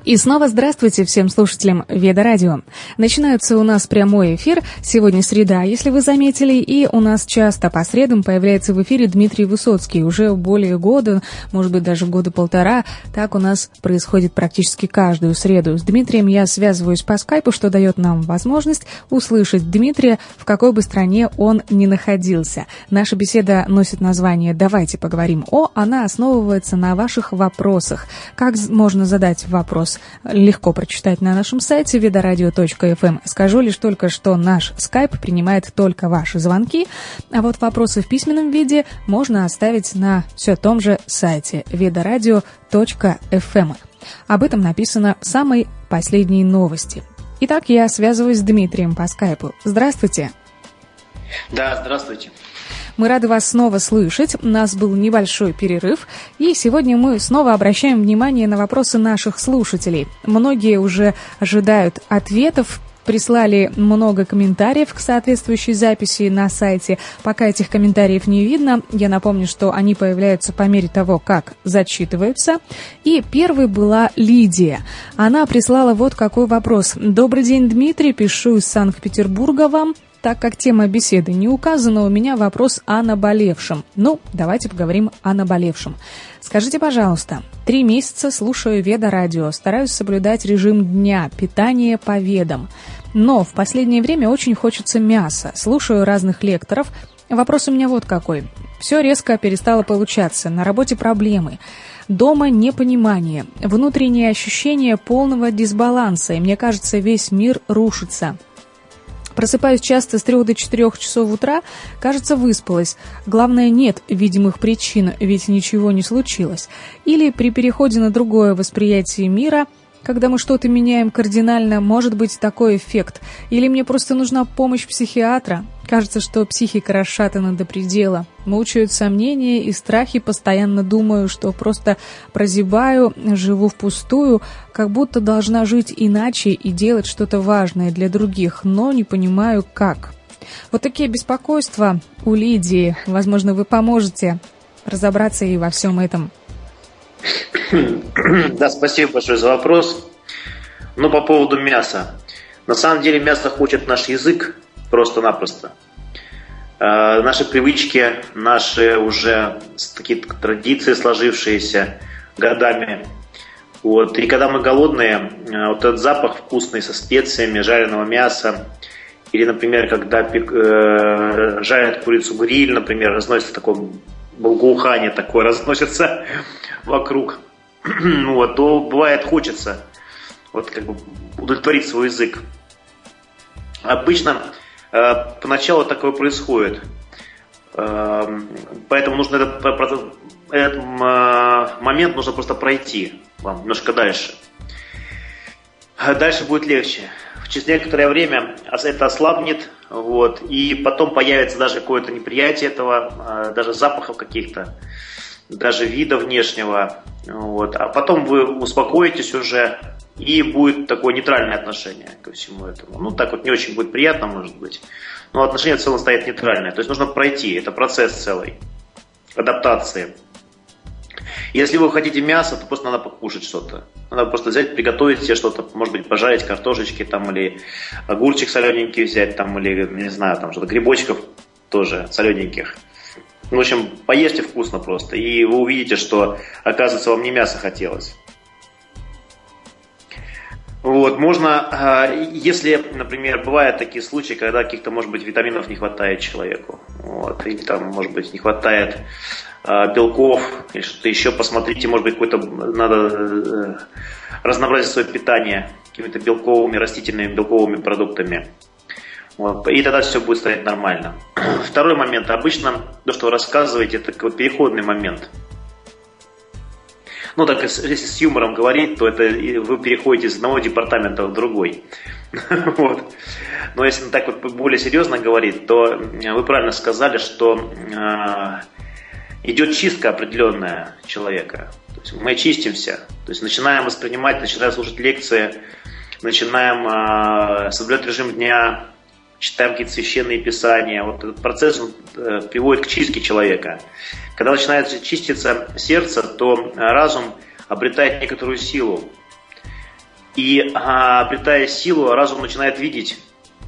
И снова здравствуйте всем слушателям Веда Радио. Начинается у нас прямой эфир. Сегодня среда, если вы заметили, и у нас часто по средам появляется в эфире Дмитрий Высоцкий. Уже более года, может быть, даже года полтора. Так у нас происходит практически каждую среду. С Дмитрием я связываюсь по скайпу, что дает нам возможность услышать Дмитрия, в какой бы стране он ни находился. Наша беседа носит название «Давайте поговорим о». Она основывается на ваших вопросах. Как можно задать вопрос? Легко прочитать на нашем сайте vedoradio.fm. Скажу лишь только, что наш скайп принимает только ваши звонки, а вот вопросы в письменном виде можно оставить на все том же сайте vedoradio.fm. Об этом написано в самой последней новости. Итак, я связываюсь с Дмитрием по скайпу. Здравствуйте. Да, здравствуйте. Мы рады вас снова слышать. У нас был небольшой перерыв, и сегодня мы снова обращаем внимание на вопросы наших слушателей. Многие уже ожидают ответов, прислали много комментариев к соответствующей записи на сайте. Пока этих комментариев не видно, я напомню, что они появляются по мере того, как зачитываются. И первой была Лидия. Она прислала вот какой вопрос. «Добрый день, Дмитрий, пишу из Санкт-Петербурга вам. Так как тема беседы не указана, у меня вопрос о наболевшем. Ну, давайте поговорим о наболевшем. Скажите, пожалуйста, 3 месяца слушаю Веда Радио, стараюсь соблюдать режим дня, питание по ведам. Но в последнее время очень хочется мяса, слушаю разных лекторов. Вопрос у меня вот какой. Все резко перестало получаться, на работе проблемы. Дома непонимание, внутреннее ощущение полного дисбаланса, и мне кажется, весь мир рушится. Просыпаюсь часто с 3 до 4 часов утра, кажется, выспалась. Главное, нет видимых причин, ведь ничего не случилось. Или при переходе на другое восприятие мира, когда мы что-то меняем кардинально, может быть такой эффект. Или мне просто нужна помощь психиатра. Кажется, что психика расшатана до предела. Мучают сомнения и страхи, постоянно думаю, что просто прозябаю, живу впустую, как будто должна жить иначе и делать что-то важное для других, но не понимаю, как». Вот такие беспокойства у Лидии. Возможно, вы поможете разобраться и во всем этом. Да, спасибо большое за вопрос. Ну, по поводу мяса. На самом деле мясо хочет наш язык просто-напросто. Наши привычки, наши уже такие традиции, сложившиеся годами. Вот. И когда мы голодные, вот этот запах вкусный со специями, жареного мяса, или, например, когда жарят курицу гриль, например, разносится такое благоухание, такое разносится вокруг, вот, то бывает хочется вот как бы удовлетворить свой язык. Обычно поначалу такое происходит, поэтому нужно этот момент нужно просто пройти вам немножко дальше. Дальше будет легче. Через некоторое время это ослабнет, вот, и потом появится даже какое-то неприятие этого, даже запахов каких-то, даже вида внешнего, вот. А потом вы успокоитесь уже, и будет такое нейтральное отношение ко всему этому. Ну, так вот не очень будет приятно, может быть, но отношение в целом стоит нейтральное. То есть нужно пройти, это процесс целый, адаптации. Если вы хотите мясо, то просто надо покушать что-то. Надо просто взять, приготовить себе что-то, может быть, пожарить картошечки там, или огурчик солененький взять, там, или, не знаю, там что-то, грибочков тоже солененьких. В общем, поешьте вкусно просто, и вы увидите, что, оказывается, вам не мясо хотелось. Вот, можно, если, например, бывают такие случаи, когда каких-то, может быть, витаминов не хватает человеку, вот, или там, может быть, не хватает белков или что-то еще, посмотрите, может быть, какое-то надо разнообразить свое питание какими-то белковыми, растительными белковыми продуктами. Вот, и тогда все будет стоять нормально. Второй момент. Обычно то, что вы рассказываете, это такой переходный момент. Ну, так если с юмором говорить, то это вы переходите из одного департамента в другой. Вот. Но если так вот более серьезно говорить, то вы правильно сказали, что идет чистка определенная человека. То есть мы очистимся. То есть начинаем воспринимать, начинаем слушать лекции, начинаем соблюдать режим дня, читаем какие-то священные писания. Вот этот процесс приводит к чистке человека. Когда начинает чиститься сердце, то разум обретает некоторую силу. И обретая силу, разум начинает видеть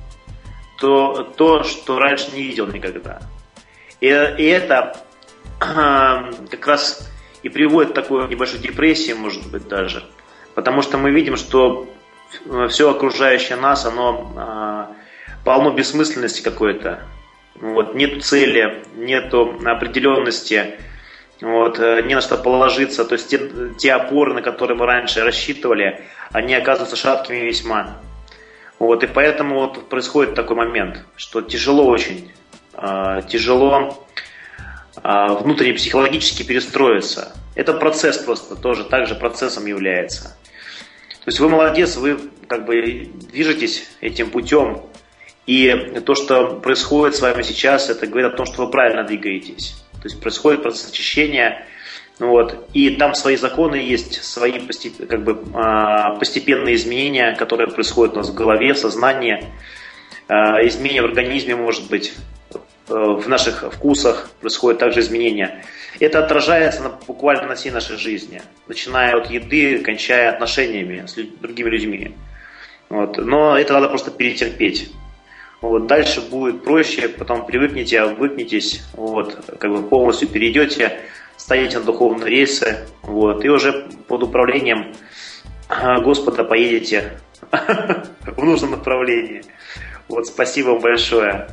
то, что раньше не видел никогда. И это как раз и приводит к такой небольшой депрессии, может быть, даже. Потому что мы видим, что все окружающее нас, оно полно бессмысленности какой-то. Вот, нету цели, нету определенности, вот, не на что положиться. То есть те опоры, на которые мы раньше рассчитывали, они оказываются шаткими весьма. Вот, и поэтому вот происходит такой момент, что тяжело очень, тяжело внутренне психологически перестроиться. Это процесс просто тоже также процессом является. То есть вы молодец, вы как бы движетесь этим путем. И то, что происходит с вами сейчас, это говорит о том, что вы правильно двигаетесь. То есть происходит процесс очищения, вот, и там свои законы есть, свои как бы, постепенные изменения, которые происходят у нас в голове, в сознании, изменения в организме, может быть, в наших вкусах происходят также изменения. Это отражается буквально на всей нашей жизни, начиная от еды, кончая отношениями с другими людьми. Вот. Но это надо просто перетерпеть. Вот, дальше будет проще, потом привыкнете, обвыкнетесь, вот, как бы полностью перейдете, станете на духовные рельсы, вот, и уже под управлением Господа поедете в нужном направлении. Вот, спасибо вам большое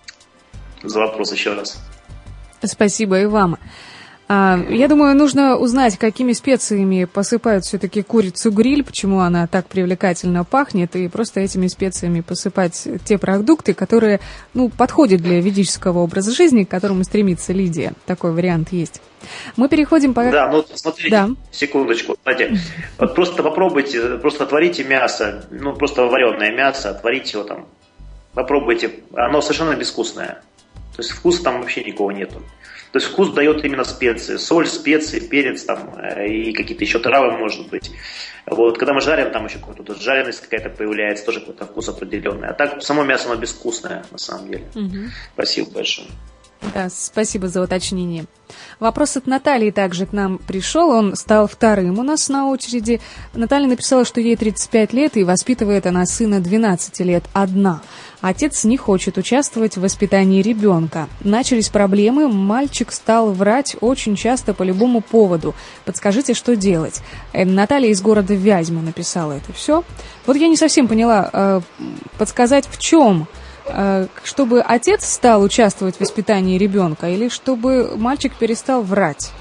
за вопрос еще раз. Спасибо и вам. Я думаю, нужно узнать, какими специями посыпают все-таки курицу-гриль, почему она так привлекательно пахнет, и просто этими специями посыпать те продукты, которые, подходят для ведического образа жизни, к которому стремится Лидия. Такой вариант есть. Мы переходим по... Да, смотрите, секундочку. Смотрите, вот просто попробуйте, просто отварите мясо, просто вареное мясо, отварите его там, попробуйте, оно совершенно безвкусное. То есть вкуса там вообще никакого нету. То есть вкус дает именно специи. Соль, специи, перец там, и какие-то еще травы, может быть. Вот, когда мы жарим, там еще какая-то жареность какая-то появляется, тоже какой-то вкус определенный. А так само мясо, оно безвкусное, на самом деле. Спасибо большое. Да, спасибо за уточнение. Вопрос от Натальи также к нам пришел, он стал вторым у нас на очереди. Наталья написала, что ей 35 лет, и воспитывает она сына 12 лет одна. Отец не хочет участвовать в воспитании ребенка. Начались проблемы, мальчик стал врать очень часто по любому поводу. Подскажите, что делать? Наталья из города Вязьма написала это все. Вот я не совсем поняла, подсказать в чем? Чтобы отец стал участвовать в воспитании ребенка или чтобы мальчик перестал врать?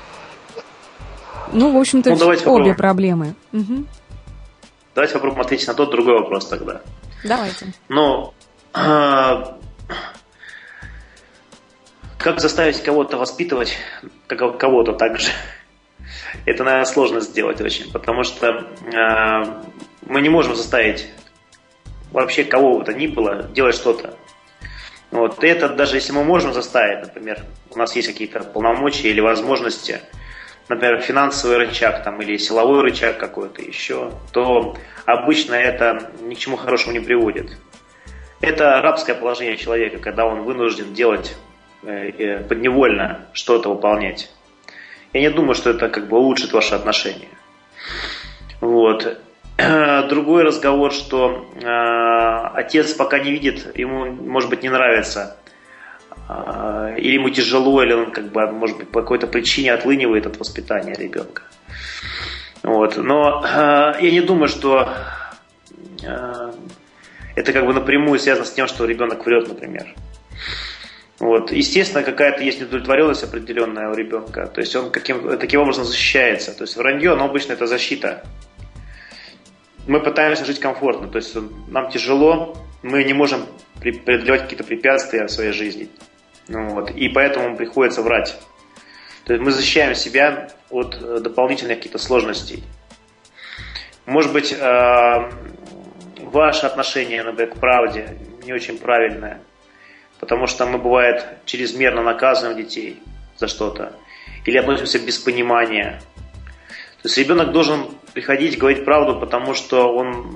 В общем-то, обе проблемы. Давайте попробуем ответить на тот другой вопрос тогда. Давайте. Как заставить кого-то воспитывать, кого-то так же? Это, наверное, сложно сделать очень, потому что мы не можем заставить вообще кого бы то ни было делать что-то. Вот. И это даже если мы можем заставить, например, у нас есть какие-то полномочия или возможности, например, финансовый рычаг там, или силовой рычаг какой-то еще, то обычно это ни к чему хорошему не приводит. Это рабское положение человека, когда он вынужден делать подневольно что-то выполнять. Я не думаю, что это как бы улучшит ваши отношения. Вот. Другой разговор, что отец пока не видит, ему, может быть, не нравится, или ему тяжело, или он, как бы, может быть, по какой-то причине отлынивает от воспитания ребенка. Вот. Но я не думаю, что это как бы напрямую связано с тем, что ребенок врет, например. Вот. Естественно, какая-то есть недовлетворенность определенная у ребенка, то есть он таким образом защищается. То есть вранье, но обычно это защита. Мы пытаемся жить комфортно, то есть нам тяжело, мы не можем преодолевать какие-то препятствия в своей жизни. Вот, и поэтому приходится врать. То есть мы защищаем себя от дополнительных каких-то сложностей. Может быть, ваше отношение, например, к правде не очень правильное, потому что мы, бывает, чрезмерно наказываем детей за что-то или относимся без понимания. То есть ребенок должен приходить, говорить правду, потому что он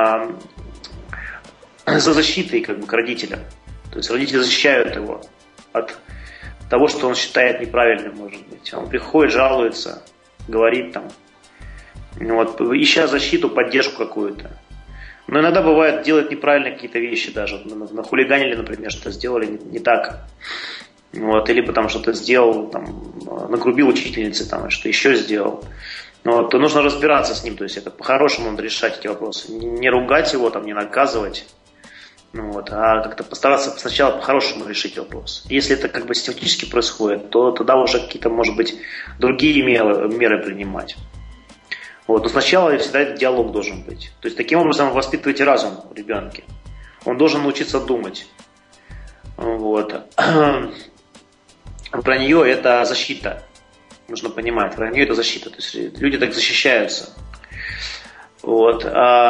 за защитой как бы, к родителям. То есть родители защищают его от того, что он считает неправильным, может быть. Он приходит, жалуется, говорит там. вот, ища защиту, поддержку какую-то. Но иногда бывает, делают неправильные какие-то вещи даже. Нахулиганили, например, что сделали не так. Вот, или потом что-то сделал, там, нагрубил учительнице, там, что еще сделал. Вот, то нужно разбираться с ним, то есть это по-хорошему надо решать эти вопросы. Не ругать его, там, не наказывать, вот, а как-то постараться сначала по-хорошему решить вопрос. Если это как бы систематически происходит, то тогда уже какие-то, может быть, другие меры принимать. Вот, но сначала всегда этот диалог должен быть. То есть таким образом вы воспитываете разум у ребенка. Он должен научиться думать. Вот. Про нее это защита. Нужно понимать, про нее это защита. То есть люди так защищаются. Вот.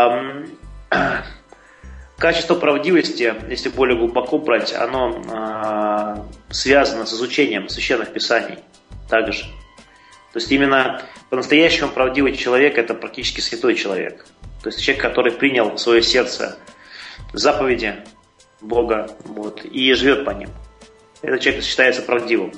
Качество правдивости, если более глубоко брать, оно связано с изучением священных писаний также. То есть именно по-настоящему правдивый человек – это практически святой человек. То есть человек, который принял в свое сердце заповеди Бога, вот, и живет по ним. Этот человек считается правдивым.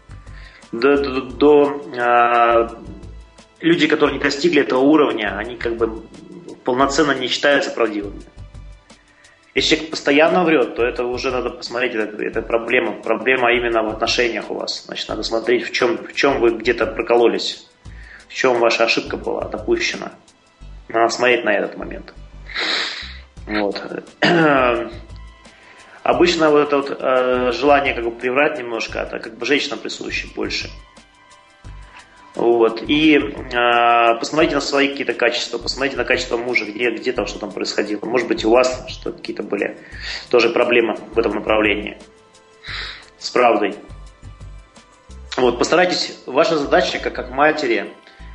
Люди, которые не достигли этого уровня, они как бы полноценно не считаются правдивыми. Если человек постоянно врет, то это уже надо посмотреть, это проблема. Проблема именно в отношениях у вас. Значит, надо смотреть, в чем вы где-то прокололись, в чем ваша ошибка была допущена. Надо смотреть на этот момент. Вот. Обычно вот это вот, желание как бы приврать немножко, это как бы женщинам присуще больше. Вот. И посмотрите на свои какие-то качества, посмотрите на качество мужа, где там что там происходило. Может быть, у вас что какие-то были тоже проблемы в этом направлении с правдой. Вот. Постарайтесь, ваша задача как матери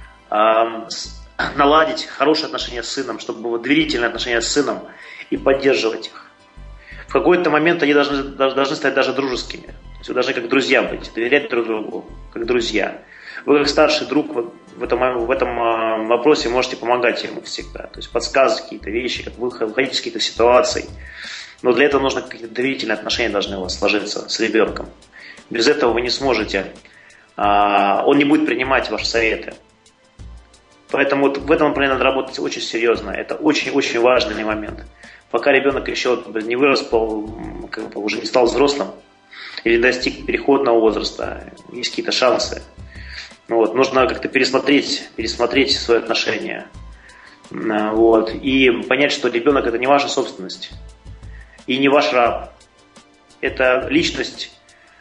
наладить хорошие отношения с сыном, чтобы было доверительные отношения с сыном и поддерживать их. В какой-то момент они должны стать даже дружескими. То есть вы должны как друзья быть, доверять друг другу, как друзья. Вы как старший друг в этом вопросе можете помогать ему всегда. То есть подсказывать какие-то вещи, как выходить из каких-то ситуаций. Но для этого нужно какие-то доверительные отношения должны у вас сложиться с ребенком. Без этого вы не сможете, он не будет принимать ваши советы. Поэтому вот в этом направлении надо работать очень серьезно. Это очень-очень важный момент. Пока ребенок еще не вырос, уже не стал взрослым или достиг переходного возраста, есть какие-то шансы. Вот, нужно как-то пересмотреть свои отношения. Вот, и понять, что ребенок – это не ваша собственность и не ваш раб. Это личность,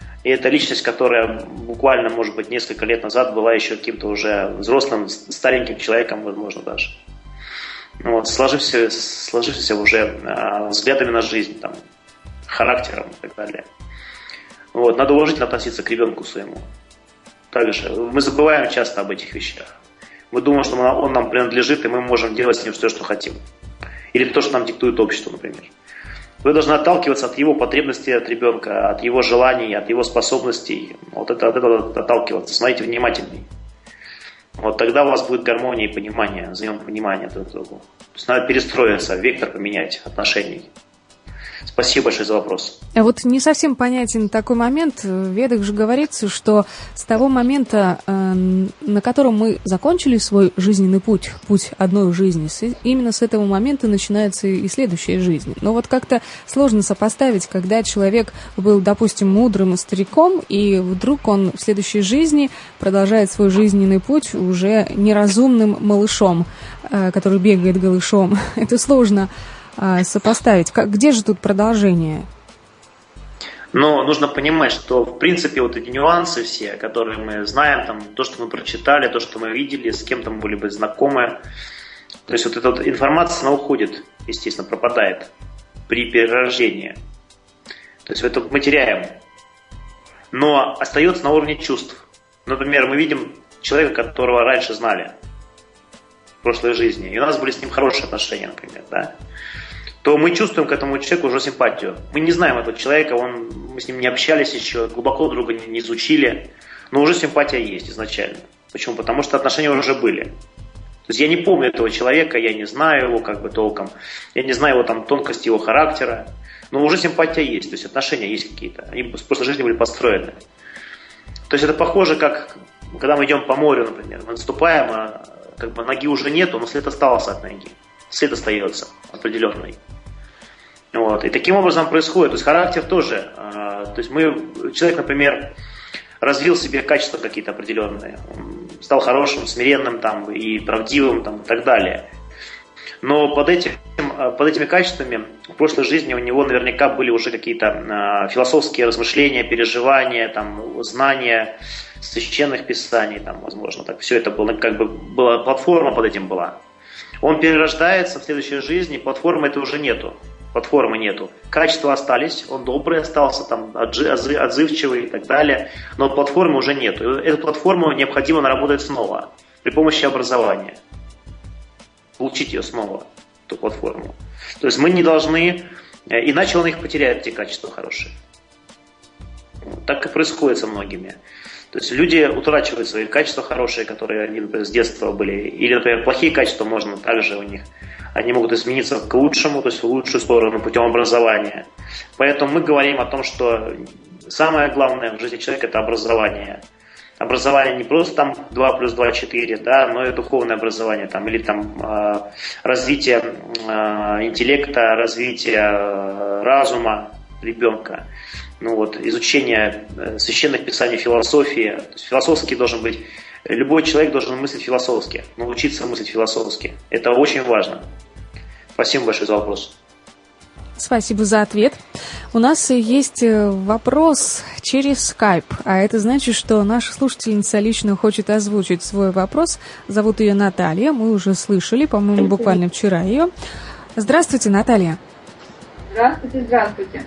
которая буквально, может быть, несколько лет назад была еще каким-то уже взрослым, стареньким человеком, возможно, даже. Вот, сложившимся уже взглядами на жизнь, там, характером и так далее. Вот, надо уважительно относиться к ребенку своему. Также мы забываем часто об этих вещах. Мы думаем, что он нам принадлежит, и мы можем делать с ним все, что хотим. Или то, что нам диктует общество, например. Вы должны отталкиваться от его потребностей, от ребенка, от его желаний, от его способностей. Вот от этого отталкиваться. Смотрите внимательней. Вот тогда у вас будет гармония и понимание, взаимопонимание друг к другу. То есть надо перестроиться, вектор поменять отношений. Спасибо большое за вопрос. А вот не совсем понятен такой момент. В Ведах же говорится, что с того момента, на котором мы закончили свой жизненный путь одной жизни, именно с этого момента начинается и следующая жизнь. Но вот как-то сложно сопоставить, когда человек был, допустим, мудрым стариком, и вдруг он в следующей жизни продолжает свой жизненный путь уже неразумным малышом, который бегает голышом. Это сложно сопоставить. Где же тут продолжение? Но нужно понимать, что в принципе вот эти нюансы все, которые мы знаем, там, то, что мы прочитали, то, что мы видели, с кем-то мы были бы знакомы, то есть вот эта вот информация, она уходит, естественно, пропадает при перерождении. То есть это мы теряем. Но остается на уровне чувств. Например, мы видим человека, которого раньше знали в прошлой жизни, и у нас были с ним хорошие отношения, например, да, то мы чувствуем к этому человеку уже симпатию. Мы не знаем этого человека, мы с ним не общались еще, глубоко друга не изучили, но уже симпатия есть изначально. Почему? Потому что отношения уже были. То есть я не помню этого человека, я не знаю его как бы толком, я не знаю его там тонкости его характера, но уже симпатия есть, то есть отношения есть какие-то, они в прошлой жизни были построены. То есть это похоже, как когда мы идем по морю, например, мы наступаем как бы ноги уже нету, но след остался от ноги. След остается определенный. Вот. И таким образом происходит. То есть характер тоже. То есть человек, например, развил в себе качества какие-то определенные. Он стал хорошим, смиренным там, и правдивым там, и так далее. Но под этими качествами в прошлой жизни у него наверняка были уже какие-то философские размышления, переживания, там, знания священных писаний, там, возможно. Так, все это было, как бы была платформа под этим была. Он перерождается в следующей жизни, платформы это уже нету. Платформы нету. Качества остались, он добрый остался, там, отзывчивый и так далее, но платформы уже нету. Эту платформу необходимо наработать снова при помощи образования. Получить ее снова, эту платформу. То есть мы не должны, иначе он их потеряет, эти качества хорошие. Так и происходит со многими. То есть люди утрачивают свои качества хорошие, которые они, например, с детства были. Или, например, плохие качества можно также у них. Они могут измениться к лучшему, то есть в лучшую сторону путем образования. Поэтому мы говорим о том, что самое главное в жизни человека – это образование. Образование не просто там 2 плюс 2 – 4, да, но и духовное образование, там, или там развитие интеллекта, развитие разума ребенка. Ну вот, изучение священных писаний, философии. То есть философский должен быть, любой человек должен мыслить философски, научиться мыслить философски. Это очень важно. Спасибо большое за вопрос. Спасибо за ответ. У нас есть вопрос через Skype, а это значит, что наша слушательница лично хочет озвучить свой вопрос. Зовут ее Наталья, мы уже слышали, по-моему, буквально вчера ее. Здравствуйте, Наталья. Здравствуйте, здравствуйте.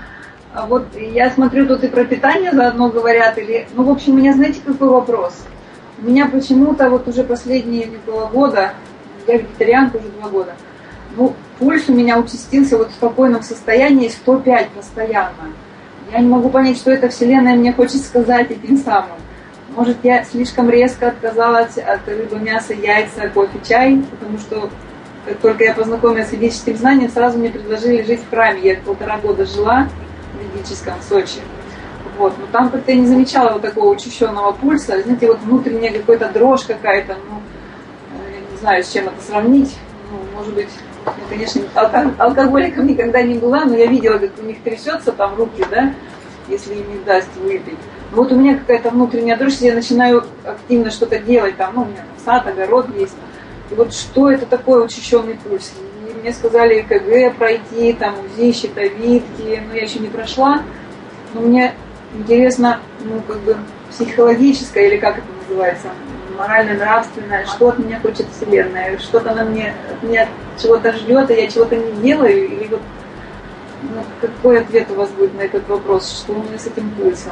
Вот я смотрю, тут и про питание заодно говорят, или... Ну, в общем, у меня, знаете, какой вопрос? У меня почему-то вот уже последние 2 года, я вегетарианка уже 2 года, ну, пульс у меня участился вот в спокойном состоянии 105 постоянно. Я не могу понять, что эта вселенная мне хочет сказать этим самым. Может, я слишком резко отказалась от рыбы, мяса, яйца, кофе, чай, потому что как только я познакомилась с ведическим знанием, сразу мне предложили жить в храме. Я 1,5 года жила в ведическом Сочи. Вот. Но там как-то я не замечала вот такого учащенного пульса. Знаете, вот внутренняя какая-то дрожь какая-то, ну, я не знаю, с чем это сравнить. Ну, может быть, я, конечно, алкоголиком никогда не была, но я видела, как у них трясется там руки, да, если им не даст выпить. Вот у меня какая-то внутренняя дрожь, я начинаю активно что-то делать, там, ну, у меня сад, огород есть. И вот что это такое учащенный пульс? И мне сказали ЭКГ пройти, там, УЗИ, щитовидки, но я еще не прошла. Но мне интересно, ну, как бы, психологическое, или как это называется, морально-нравственное, что от меня хочет Вселенная, что-то она от меня чего-то ждет, а я чего-то не делаю, или вот, ну, какой ответ у вас будет на этот вопрос, что у меня с этим пульсом?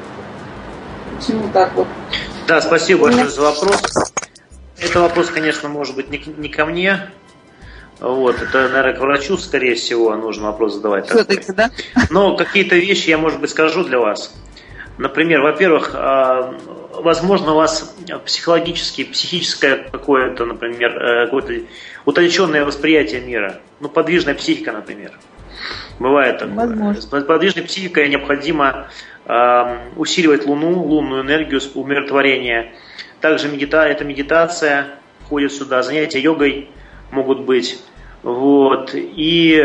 Почему так вот? Да, спасибо большое за вопрос. Это вопрос, конечно, может быть не ко мне. Вот, это, наверное, к врачу, скорее всего, нужно вопрос задавать. Все-таки, да? Но какие-то вещи я, может быть, скажу для вас. Например, во-первых, возможно, у вас психическое какое-то, например, какое-то утонченное восприятие мира. Ну, подвижная психика, например. Бывает такое. Возможно. С подвижной психикой необходимо усиливать лунную энергию, умиротворение. Также это медитация входит сюда, занятия йогой могут быть. Вот. И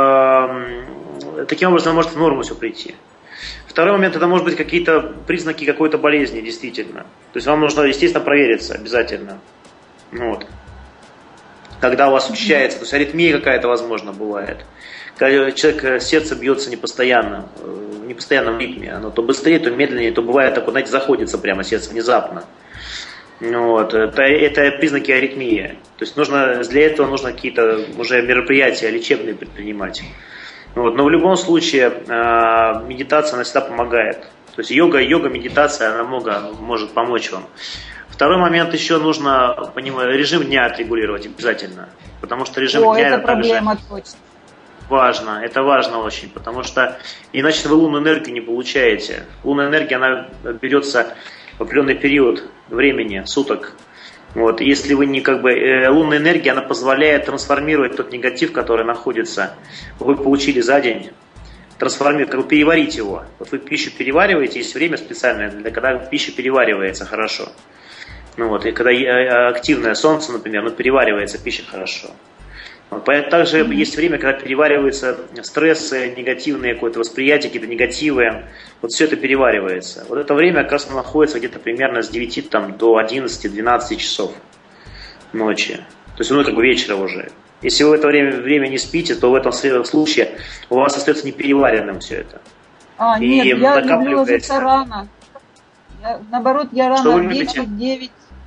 таким образом может в норму все прийти. Второй момент, это может быть какие-то признаки какой-то болезни, действительно. То есть вам нужно, естественно, провериться обязательно. Вот. Когда у вас учащается, то есть аритмия какая-то, возможно, бывает. Когда человек, сердце бьется непостоянно, в непостоянном ритме. Оно то быстрее, то медленнее, то бывает так, знаете, заходится прямо сердце внезапно. Вот. Это признаки аритмии. То есть для этого нужно какие-то уже мероприятия лечебные предпринимать. Вот. Но в любом случае медитация, она всегда помогает. То есть йога, медитация, она много может помочь вам. Второй момент, еще нужно режим дня отрегулировать обязательно. Потому что режим дня это проблема точно. Важно, это важно очень, потому что иначе вы лунную энергию не получаете. Лунная энергия, она берется в определенный период времени, суток. Вот. Если вы лунная энергия, она позволяет трансформировать тот негатив, который находится, вы получили за день, переварить его. Вот вы пищу перевариваете, есть время специальное, когда пища переваривается хорошо. Ну, вот, и когда активное солнце, например, переваривается пища хорошо. Вот, также есть время, когда перевариваются стрессы, негативные какое-то восприятие, какие-то негативы. Вот все это переваривается. Вот это время как раз находится где-то примерно с 9 до 11-12 часов ночи. То есть, как бы вечера уже. Если вы в это время не спите, то в этом случае у вас остается непереваренным все это. Нет, я люблю ложиться рано. Наоборот, я рано, что вы 10-9.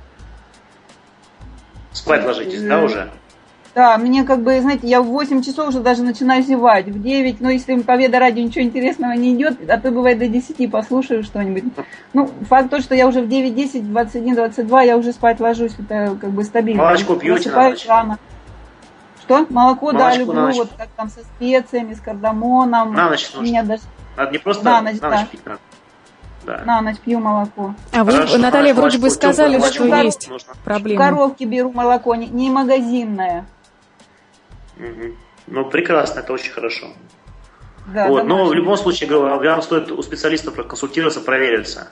Спать ложитесь, да, уже? Да, мне знаете, я в 8 часов уже даже начинаю зевать. В 9, если по радио ничего интересного не идет, а то бывает до 10 послушаю что-нибудь. Факт то, что я уже в 9, 10, 21, 22 я уже спать ложусь, это стабильно. Молочко пьете на ночь? Рано. Что? Молоко, да, люблю, как там со специями, с кардамоном. На ночь нужно. Надо не просто на ночь пить, надо. Да. На ночь пью молоко. А вы, Наталья, вроде бы сказали, что есть проблемы. В коровке беру молоко, не магазинное. Прекрасно, это очень хорошо. Да, но в любом случае, вам стоит у специалистов проконсультироваться, провериться.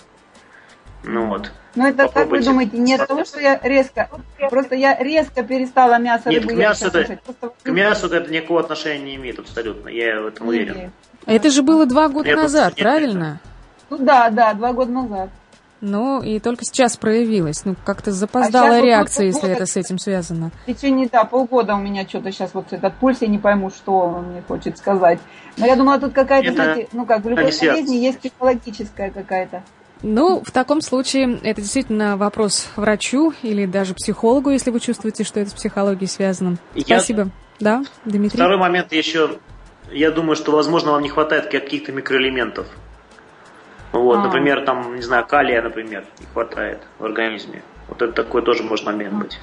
Это, как вы думаете, не от того, что я просто я резко перестала мясо, рыбу есть кушать. К мясу это никакого отношения не имеет абсолютно, я в этом уверен. Это же было 2 года назад, правильно? Да, 2 года назад. И только сейчас проявилось. Как-то запоздала реакция, если это с этим связано. В течение, полгода у меня что-то сейчас этот пульс, я не пойму, что он мне хочет сказать. Но я думала, тут какая-то, знаете, в любой болезни есть психологическая какая-то. В таком случае это действительно вопрос врачу или даже психологу, если вы чувствуете, что это с психологией связано. Спасибо. Да, Дмитрий? Второй момент еще. Я думаю, что, возможно, вам не хватает каких-то микроэлементов. Например, калия, например, не хватает в организме. Это такой тоже может момент быть.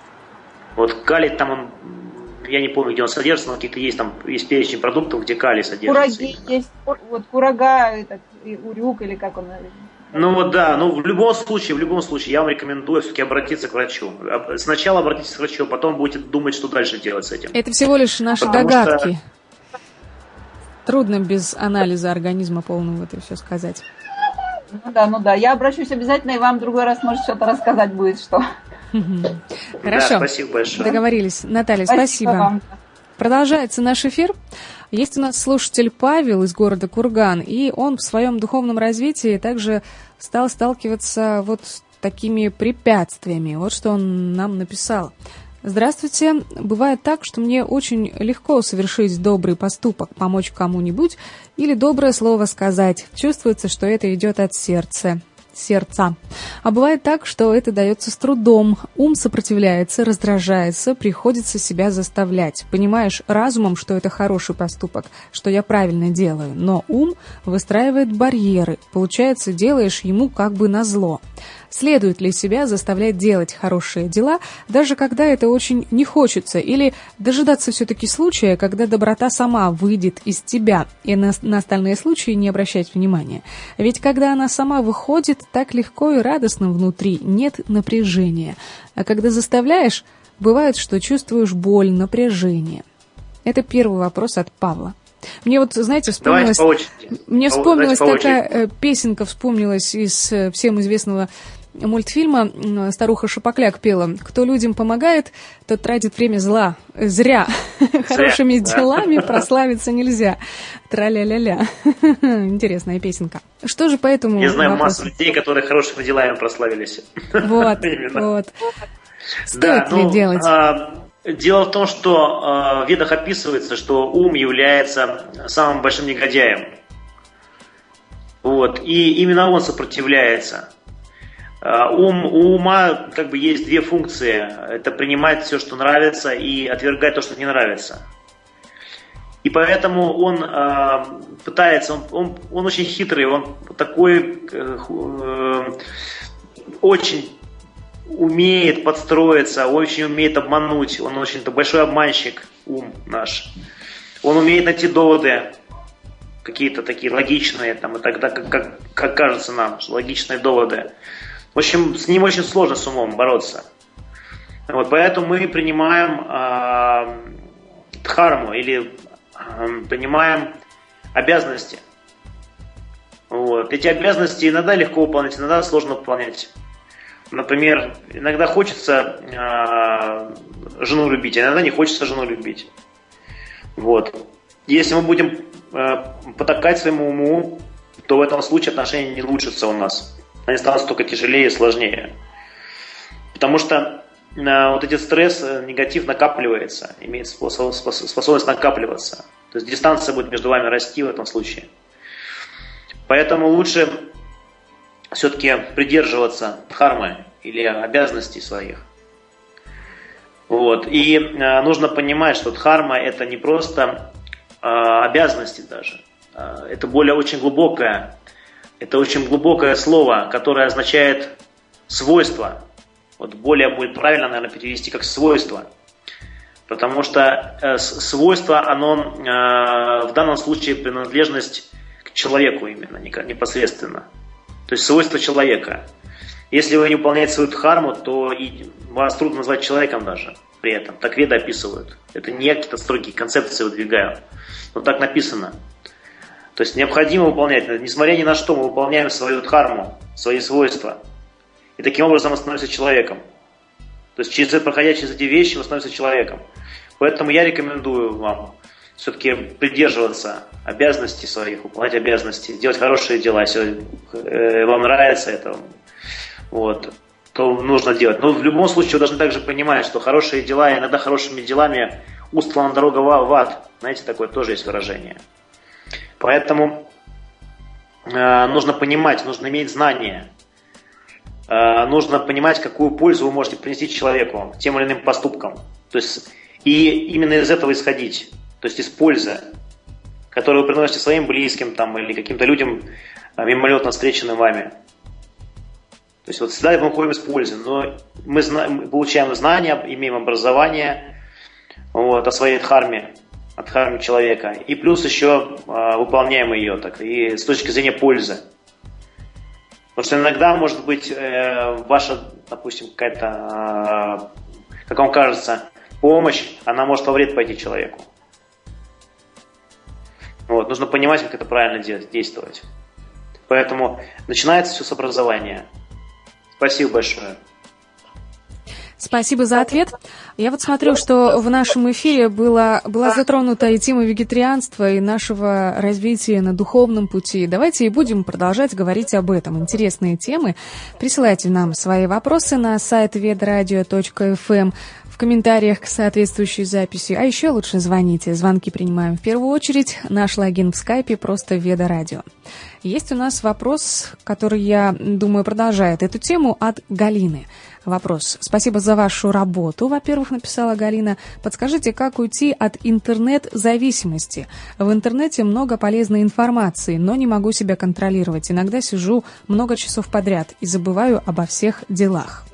Калий я не помню, где он содержится, но какие-то есть перечень продуктов, где калий содержится. Кураги есть, курага, урюк или как он. В любом случае, я вам рекомендую все-таки обратиться к врачу. Сначала обратитесь к врачу, потом будете думать, что дальше делать с этим. Это всего лишь наши догадки. Трудно без анализа организма полного это все сказать. Да. Я обращусь обязательно, и вам в другой раз, может, что-то рассказать будет, что. Хорошо. Да, спасибо большое. Договорились. Наталья, спасибо. Вам. Продолжается наш эфир. Есть у нас слушатель Павел из города Курган, и он в своем духовном развитии также стал сталкиваться с такими препятствиями. Вот что он нам написал. Здравствуйте. Бывает так, что мне очень легко совершить добрый поступок, помочь кому-нибудь или доброе слово сказать. Чувствуется, что это идет от сердца. А бывает так, что это дается с трудом. Ум сопротивляется, раздражается, приходится себя заставлять. Понимаешь разумом, что это хороший поступок, что я правильно делаю, но ум выстраивает барьеры. Получается, делаешь ему как бы назло. Следует ли себя заставлять делать хорошие дела, даже когда это очень не хочется, или дожидаться все-таки случая, когда доброта сама выйдет из тебя, и на остальные случаи не обращать внимания? Ведь когда она сама выходит, так легко и радостно внутри, нет напряжения. А когда заставляешь, бывает, что чувствуешь боль, напряжение. Это первый вопрос от Павла. Мне знаете, вспомнилась такая песенка, вспомнилась из всем известного мультфильма. Старуха Шапокляк пела: кто людям помогает, тот тратит время зря. Хорошими делами прославиться нельзя. Тра-ля-ля-ля. Интересная песенка. Что же по этому Я знаю массу людей, которые хорошими делами прославились. Вот. Стоит ли делать? Дело в том, что в ведах описывается, что ум является самым большим негодяем. И именно он сопротивляется. У ума есть 2 функции. Это принимать все, что нравится, и отвергать то, что не нравится. И поэтому он пытается, он очень хитрый, он такой очень умеет подстроиться, очень умеет обмануть, он очень большой обманщик, ум наш. Он умеет найти доводы, какие-то такие логичные, и тогда, как кажется нам, что логичные доводы. В общем, с ним очень сложно с умом бороться. Поэтому мы принимаем дхарму, или принимаем обязанности. Эти обязанности иногда легко выполнять, иногда сложно выполнять. например, иногда хочется жену любить, а иногда не хочется жену любить. Вот. Если мы будем потакать своему уму, то в этом случае отношения не улучшатся у нас. Они станут только тяжелее и сложнее. Потому что вот этот стресс, негатив накапливается, имеет способность накапливаться. То есть дистанция будет между вами расти в этом случае. Поэтому лучше все-таки придерживаться дхармы или обязанностей своих. Вот. И нужно понимать, что дхарма это не просто обязанности даже. Это очень глубокое слово, которое означает свойство. Вот более будет правильно, наверное, перевести как свойство. Потому что свойство, оно в данном случае принадлежность к человеку именно, непосредственно. То есть свойство человека. Если вы не выполняете свою дхарму, то и вас трудно назвать человеком даже при этом. Так веды описывают. Это не я какие-то строгие концепции выдвигаю. Но так написано. То есть необходимо выполнять. Несмотря ни на что, мы выполняем свою дхарму, свои свойства. И таким образом мы становимся человеком. То есть проходя через эти вещи, мы становимся человеком. Поэтому я рекомендую вам все-таки придерживаться обязанностей своих, выполнять обязанности, делать хорошие дела. Если вам нравится это, вот, то нужно делать. Но в любом случае вы должны также понимать, что хорошие дела, иногда хорошими делами устлана дорога в ад. Знаете, такое тоже есть выражение. Поэтому нужно понимать, нужно иметь знания. Нужно понимать, какую пользу вы можете принести человеку тем или иным поступкам. То есть, и именно из этого исходить. То есть из пользы, которую вы приносите своим близким там, или каким-то людям, мимолетно встреченным вами. То есть вот всегда мы уходим из пользы. Но мы получаем знания, имеем образование вот, о своей дхарме, о дхарме человека. И плюс еще выполняем ее так, и с точки зрения пользы. Потому что иногда, может быть, ваша, допустим, какая-то, как вам кажется, помощь, она может во вред пойти человеку. Вот, нужно понимать, как это правильно действовать. Поэтому начинается все с образования. Спасибо большое. Спасибо за ответ. Я вот смотрю, что в нашем эфире была затронута и тема вегетарианства, и нашего развития на духовном пути. Давайте и будем продолжать говорить об этом. Интересные темы. Присылайте нам свои вопросы на сайт vedradio.fm в комментариях к соответствующей записи. А еще лучше звоните. Звонки принимаем в первую очередь. Наш логин в скайпе просто Веда Радио. Есть у нас вопрос, который, я думаю, продолжает эту тему от Галины. Вопрос. Спасибо за вашу работу, во-первых, написала Галина. Подскажите, как уйти от интернет-зависимости? В интернете много полезной информации, но не могу себя контролировать. Иногда сижу много часов подряд и забываю обо всех делах.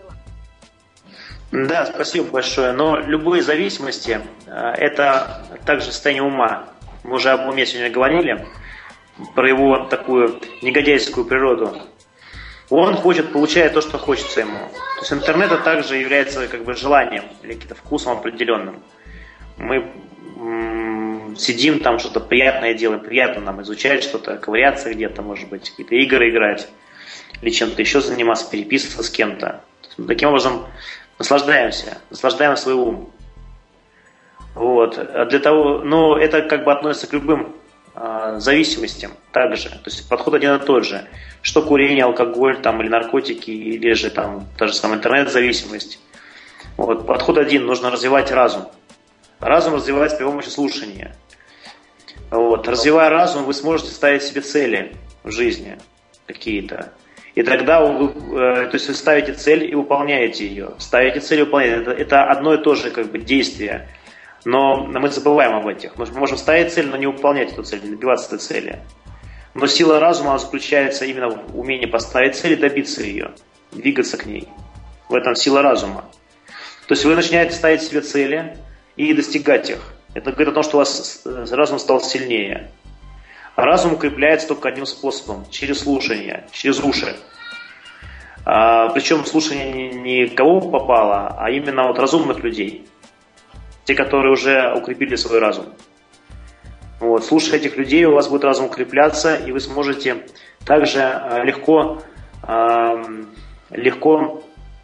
Да, спасибо большое. Но любые зависимости – это также состояние ума. Мы уже об уме сегодня говорили, про его такую негодяйскую природу. Он получает то, что хочется ему. То есть интернет также является как бы желанием или каким-то вкусом определенным. Мы сидим там, что-то приятное делаем, приятно нам изучать что-то, ковыряться где-то, может быть, какие-то игры играть, или чем-то еще заниматься, переписываться с кем-то. Таким образом наслаждаем свой ум. Вот. Но это как бы относится к любым зависимостям также. То есть подход один и тот же. Что курение, алкоголь там, или наркотики, или же там та же самая интернет-зависимость. Вот. Подход один. Нужно развивать разум. Разум развивается при помощи слушания. Вот. Развивая разум, вы сможете ставить себе цели в жизни какие-то. И тогда вы ставите цель и выполняете ее. Ставите цель и выполняете. Это одно и то же как бы действие. Но мы забываем об этих. Мы можем ставить цель, но не выполнять эту цель, не добиваться этой цели. Но сила разума заключается именно в умении поставить цель и добиться ее, двигаться к ней. В этом сила разума. То есть вы начинаете ставить себе цели и достигать их. Это говорит о том, что у вас разум стал сильнее. А разум укрепляется только одним способом – через слушание, через уши. Причем слушание не кого попало, а именно вот разумных людей. Те, которые уже укрепили свой разум. Вот. Слушая этих людей, у вас будет разум укрепляться, и вы сможете также легко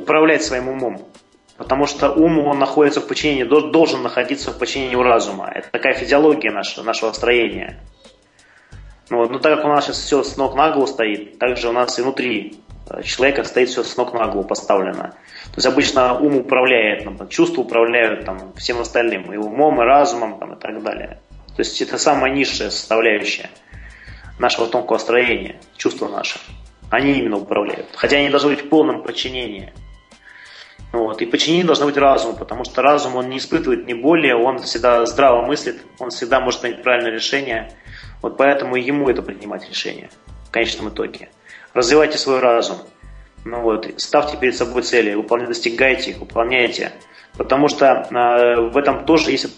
управлять своим умом. Потому что ум, он находится в подчинении, должен находиться в подчинении у разума. Это такая физиология нашего строения. Ну, так как у нас сейчас все с ног на голову стоит, так же у нас и внутри человека стоит все с ног на голову поставлено. То есть обычно ум управляет, чувства управляют там, всем остальным, и умом, и разумом там, и так далее. То есть это самая низшая составляющая нашего тонкого строения, чувства наши. Они именно управляют. Хотя они должны быть в полном подчинении. Вот. И подчинение должно быть разуму, потому что разум, он не испытывает ни боли, он всегда здраво мыслит, он всегда может принять правильное решение. Вот поэтому ему это принимать решение в конечном итоге. Развивайте свой разум. Ну вот, ставьте перед собой цели, достигайте их, выполняйте. Потому что в этом тоже есть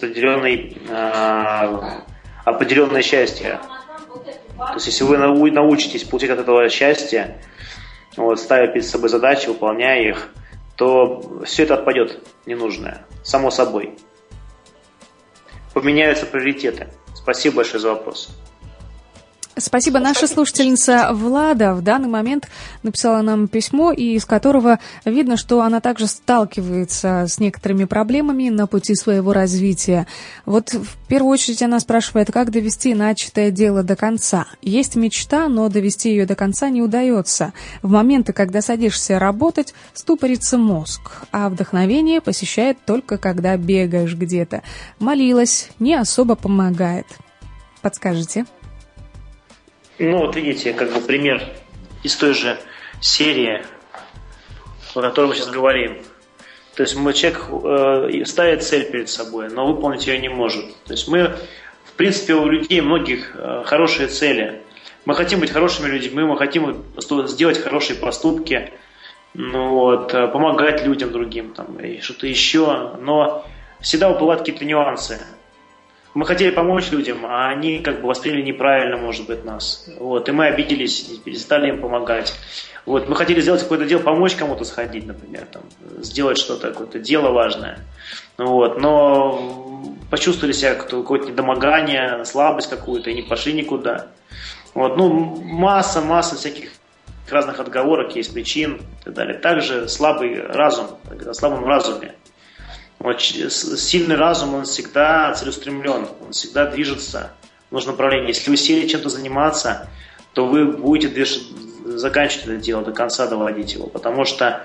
определенное счастье. То есть если вы научитесь получать от этого счастье, вот, ставя перед собой задачи, выполняя их, то все это отпадет ненужное, само собой. Поменяются приоритеты. Спасибо большое за вопрос. Спасибо. Наша слушательница Влада в данный момент написала нам письмо, из которого видно, что она также сталкивается с некоторыми проблемами на пути своего развития. Вот в первую очередь она спрашивает, как довести начатое дело до конца. Есть мечта, но довести ее до конца не удается. В моменты, когда садишься работать, ступорится мозг, а вдохновение посещает только когда бегаешь где-то. Молилась, не особо помогает. Подскажите? Ну, вот видите, как бы пример из той же серии, о которой мы сейчас говорим. То есть человек ставит цель перед собой, но выполнить ее не может. То есть в принципе, у людей многих хорошие цели. Мы хотим быть хорошими людьми, мы хотим сделать хорошие поступки, помогать людям другим, и что-то еще. Но всегда бывают какие-то нюансы. Мы хотели помочь людям, а они восприняли неправильно, может быть, нас. Вот, и мы обиделись, и перестали им помогать. Вот, мы хотели сделать какое-то дело, помочь кому-то сходить, например, сделать что-то, какое-то дело важное. Вот, но почувствовали себя какое-то недомогание, слабость какую-то, и не пошли никуда. Вот, масса всяких разных отговорок есть, причин и так далее. Также слабый разум, о слабом разуме. Вот, сильный разум, он всегда целеустремлен, он всегда движется в нужном направлении. Если вы сели чем-то заниматься, то вы будете заканчивать это дело, до конца доводить его, потому что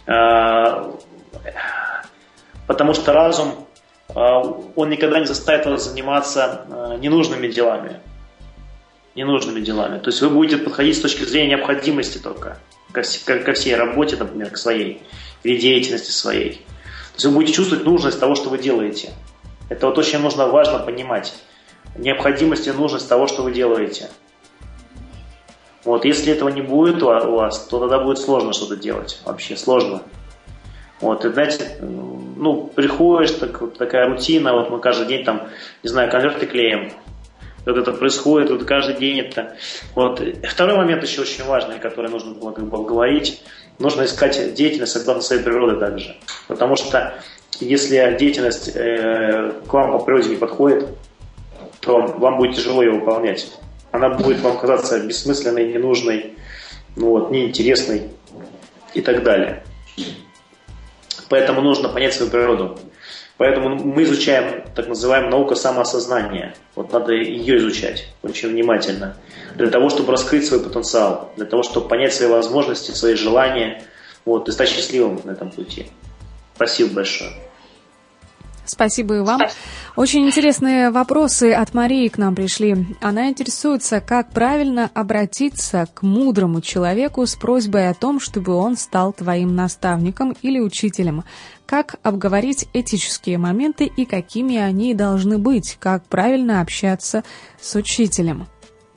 разум, он никогда не заставит вас заниматься ненужными делами. То есть вы будете подходить с точки зрения необходимости только ко всей работе, например, к своей, или деятельности своей. То есть вы будете чувствовать нужность того, что вы делаете. Это вот очень важно понимать. Необходимость и нужность того, что вы делаете. Вот, если этого не будет у вас, то тогда будет сложно что-то делать. Вообще сложно. Вот, и знаете, приходишь, такая рутина, вот мы каждый день конверты клеим. Вот это происходит, вот каждый день это. Вот. Второй момент еще очень важный, который нужно было говорить. Нужно искать деятельность согласно своей природе также. Потому что если деятельность к вам по природе не подходит, то вам будет тяжело ее выполнять. Она будет вам казаться бессмысленной, ненужной, неинтересной и так далее. Поэтому нужно понять свою природу. Поэтому мы изучаем так называемую науку самоосознания. Вот надо ее изучать очень внимательно. Для того, чтобы раскрыть свой потенциал. Для того, чтобы понять свои возможности, свои желания. И стать счастливым на этом пути. Спасибо большое. Спасибо и вам. Очень интересные вопросы от Марии к нам пришли. Она интересуется, как правильно обратиться к мудрому человеку с просьбой о том, чтобы он стал твоим наставником или учителем. Как обговорить этические моменты и какими они должны быть? Как правильно общаться с учителем?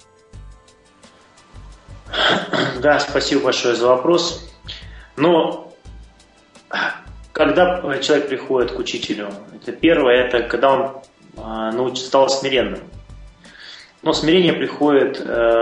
Да, спасибо большое за вопрос. Когда человек приходит к учителю, это первое, это когда он стал смиренным. Но смирение приходит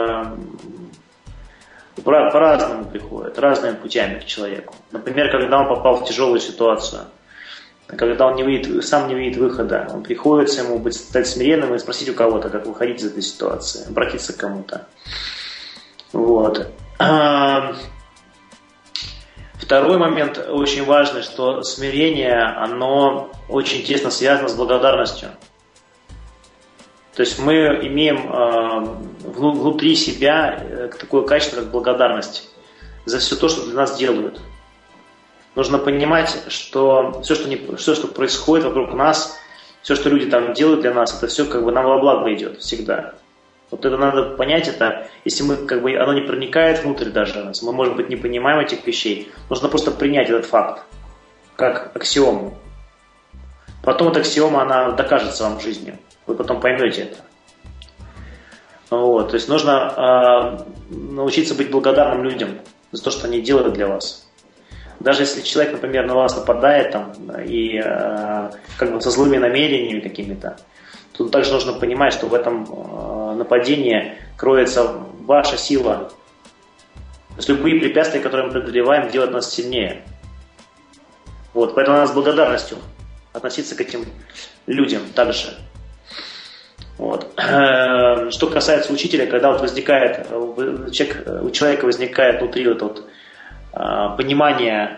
по-разному, разными путями к человеку. Например, когда он попал в тяжелую ситуацию, когда он сам не видит выхода, он приходится ему стать смиренным и спросить у кого-то, как выходить из этой ситуации, обратиться к кому-то. Вот. Второй момент очень важный, что смирение, оно очень тесно связано с благодарностью. То есть мы имеем внутри себя такое качество, как благодарность за все то, что для нас делают. Нужно понимать, что все, что происходит вокруг нас, все, что люди там делают для нас, это все как бы нам во благо идет всегда. Вот это надо понять, это, если мы как бы оно не проникает внутрь даже нас, мы, может быть, не понимаем этих вещей, нужно просто принять этот факт как аксиому. Потом эта аксиома, она докажется вам в жизни. Вы потом поймете это. Вот, то есть нужно научиться быть благодарным людям за то, что они делают для вас. Даже если человек, например, на вас нападает там, и как бы со злыми намерениями какими-то, тут также нужно понимать, что в этом нападении кроется ваша сила. То есть любые препятствия, которые мы преодолеваем, делают нас сильнее. Вот, поэтому надо с благодарностью относиться к этим людям также. Вот. Что касается учителя, когда вот возникает, у человека возникает внутри вот понимание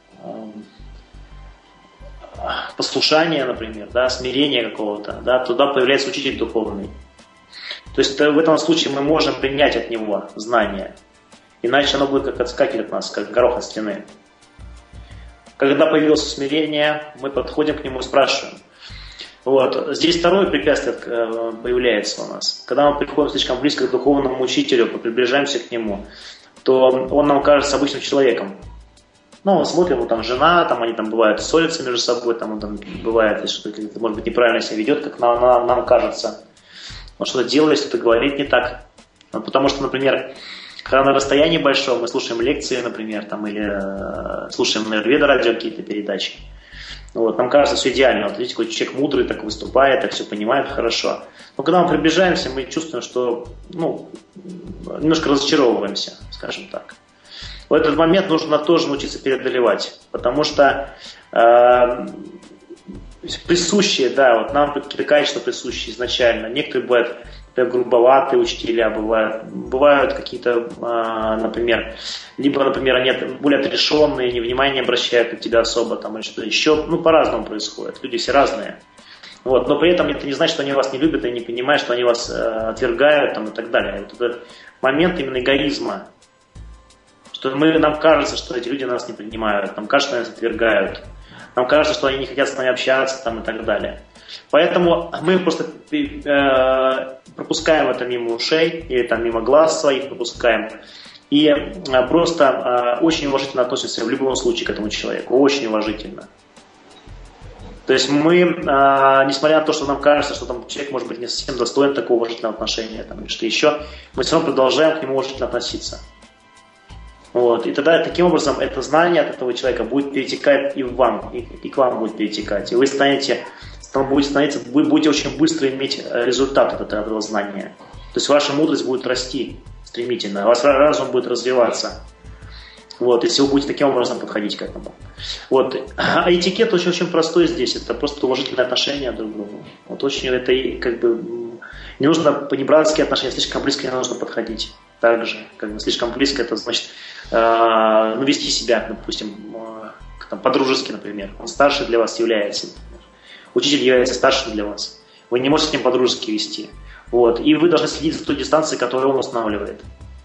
послушания, например, да, смирения какого-то, да, туда появляется учитель духовный. То есть в этом случае мы можем принять от него знания, иначе оно будет как отскакивать от нас, как горох от стены. Когда появилось смирение, мы подходим к нему и спрашиваем. Вот. Здесь второе препятствие появляется у нас. Когда мы приходим слишком близко к духовному учителю, приближаемся к нему, то он нам кажется обычным человеком. Ну, смотрим, вот там жена, там они там бывают ссорятся между собой, там он там бывает, что-то, может быть, неправильно себя ведет, как нам кажется. Он что-то делает, что-то говорит не так. Потому что, например, когда на расстоянии большом мы слушаем лекции, например, там, или слушаем на Аюрведа радио какие-то передачи, вот, нам кажется, все идеально. Вот видите, какой человек мудрый, так выступает, так все понимает хорошо. Но когда мы приближаемся, мы чувствуем, что немножко разочаровываемся, скажем так. В этот момент нужно тоже научиться преодолевать, потому что присущие, да, вот нам какие-то качества присущие изначально. Некоторые бывают грубоватые учителя, бывают какие-то, например, либо, например, они более отрешенные, внимание обращают на тебя особо, там, или что-то еще, по-разному происходит, люди все разные. Вот, но при этом это не значит, что они вас не любят и не понимают, что они вас отвергают там, и так далее. Вот этот момент именно эгоизма, что нам кажется, что эти люди нас не принимают, нам кажется, что нас отвергают, нам кажется, что они не хотят с нами общаться там, и так далее. Поэтому мы просто пропускаем это мимо ушей или там, мимо глаз своих пропускаем и просто очень уважительно относимся в любом случае к этому человеку, очень уважительно. То есть мы, несмотря на то, что нам кажется, что там человек может быть не совсем достоин такого уважительного отношения там, или что еще, мы все равно продолжаем к нему уважительно относиться. Вот. И тогда таким образом это знание от этого человека будет перетекать и в вам, и к вам будет перетекать. И вы будете очень быстро иметь результат от этого знания. То есть ваша мудрость будет расти стремительно, ваш разум будет развиваться. Вот, если вы будете таким образом подходить к этому. Вот. А этикет очень-очень простой здесь. Это просто уважительное отношение друг к другу. Вот очень это как бы не нужно понебратские отношения, слишком близко не нужно подходить. Также, как бы слишком близко, это значит вести себя, допустим, по-дружески, например. Он старше для вас является, например. Учитель является старшим для вас. Вы не можете с ним по-дружески вести. Вот. И вы должны следить за той дистанцией, которую он устанавливает.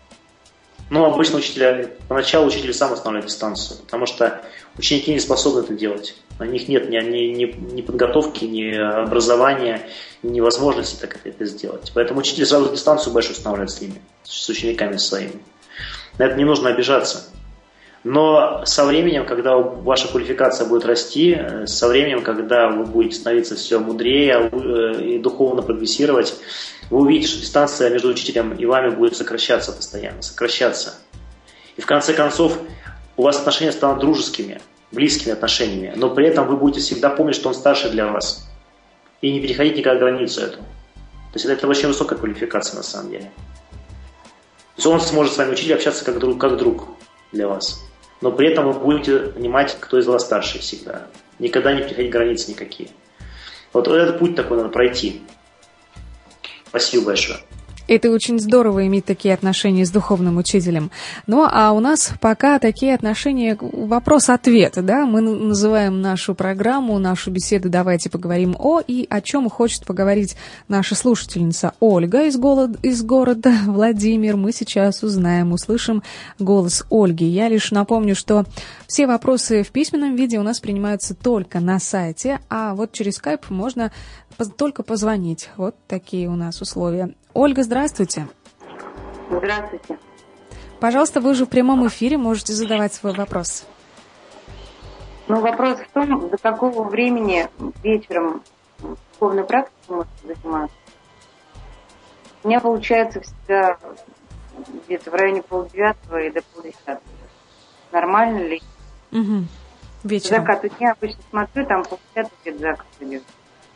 Но обычно поначалу учитель сам устанавливает дистанцию, потому что ученики не способны это делать. У них нет ни подготовки, ни образования, ни возможности так это сделать. Поэтому учитель сразу дистанцию большую устанавливает с ними, с учениками своими. На это не нужно обижаться. Но со временем, когда ваша квалификация будет расти, со временем, когда вы будете становиться все мудрее и духовно прогрессировать, вы увидите, что дистанция между учителем и вами будет сокращаться постоянно, сокращаться. И в конце концов у вас отношения станут дружескими, близкими отношениями, но при этом вы будете всегда помнить, что он старше для вас. И не переходить никогда границу эту. То есть это очень высокая квалификация на самом деле. То есть он сможет с вами, учитель, общаться как друг для вас. Но при этом вы будете понимать, кто из вас старший всегда. Никогда не переходить границы никакие. Вот этот путь такой надо пройти. Спасибо большое. Это очень здорово иметь такие отношения с духовным учителем. Ну, а у нас пока такие отношения, вопрос-ответ, да? Мы называем нашу программу, нашу беседу «Давайте поговорим и о чем хочет поговорить наша слушательница Ольга из города Владимир. Мы сейчас услышим голос Ольги. Я лишь напомню, что все вопросы в письменном виде у нас принимаются только на сайте, а вот через скайп можно только позвонить. Вот такие у нас условия. Ольга, здравствуйте. Здравствуйте. Пожалуйста, вы же в прямом эфире, можете задавать свой вопрос. Вопрос в том, до какого времени вечером духовной практикой можете заниматься. У меня получается всегда где-то в районе 8:30 и до 9:30. Нормально ли? Угу. Вечером. Закат дня обычно смотрю, там 9:30 где-то закат идет.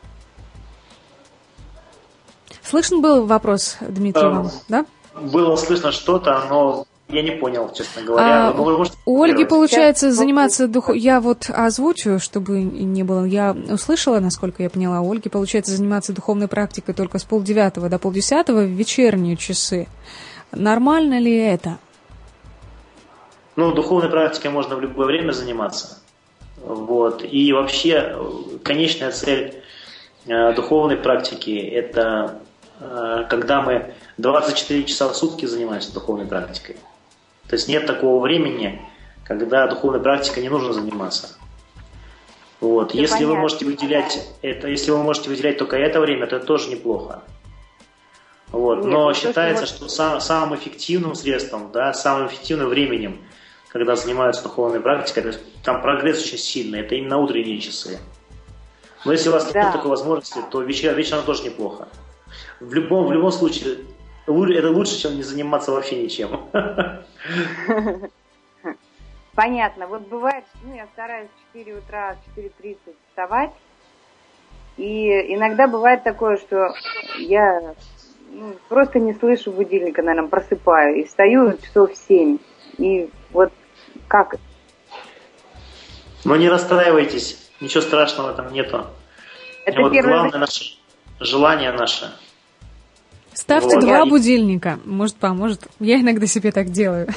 Слышен был вопрос, Дмитрий Иванович, да? Было слышно что-то, но я не понял, честно говоря. У Ольги, получается, заниматься Я вот озвучу, чтобы не было... Я услышала, насколько я поняла, у Ольги, получается, заниматься духовной практикой только с 8:30 до 9:30 в вечерние часы. Нормально ли это? Духовной практикой можно в любое время заниматься. Вот. И вообще, конечная цель духовной практики – это когда мы 24 часа в сутки занимаемся духовной практикой. То есть нет такого времени, когда духовной практикой не нужно заниматься. Вот. Если вы можете выделять только это время, то это тоже неплохо. Вот. Но считается, что самым эффективным средством, самым эффективным временем, когда занимаются духовной практикой, то есть там прогресс очень сильный, это именно утренние часы. Но если у вас нет такой возможности, то вечером тоже неплохо. В любом случае, это лучше, чем не заниматься вообще ничем. Понятно. Вот бывает, я стараюсь в 4 утра, в 4:30 вставать. И иногда бывает такое, что я просто не слышу будильника, наверное, просыпаю. И встаю часов в 7. И вот как? Не расстраивайтесь. Ничего страшного там нету. Это главное наше желание наше. Ставьте 2 будильника. Может, поможет. Я иногда себе так делаю.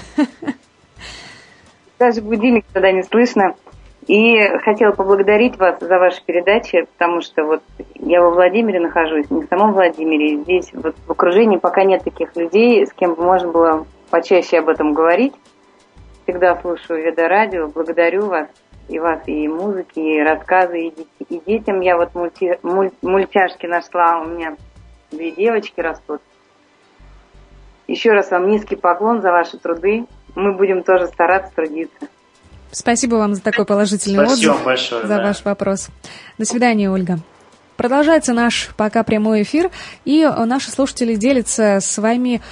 Даже будильник тогда не слышно. И хотела поблагодарить вас за ваши передачи, потому что вот я во Владимире нахожусь, не в самом Владимире. И здесь вот в окружении пока нет таких людей, с кем бы можно было почаще об этом говорить. Всегда слушаю Веда-радио. Благодарю вас. И музыки, и рассказы, и детям. Я вот мультяшки нашла, у меня 2 девочки растут. Еще раз вам низкий поклон за ваши труды. Мы будем тоже стараться трудиться. Спасибо вам за такой положительный отзыв, большое, за ваш вопрос. До свидания, Ольга. Продолжается наш пока прямой эфир, и наши слушатели делятся своими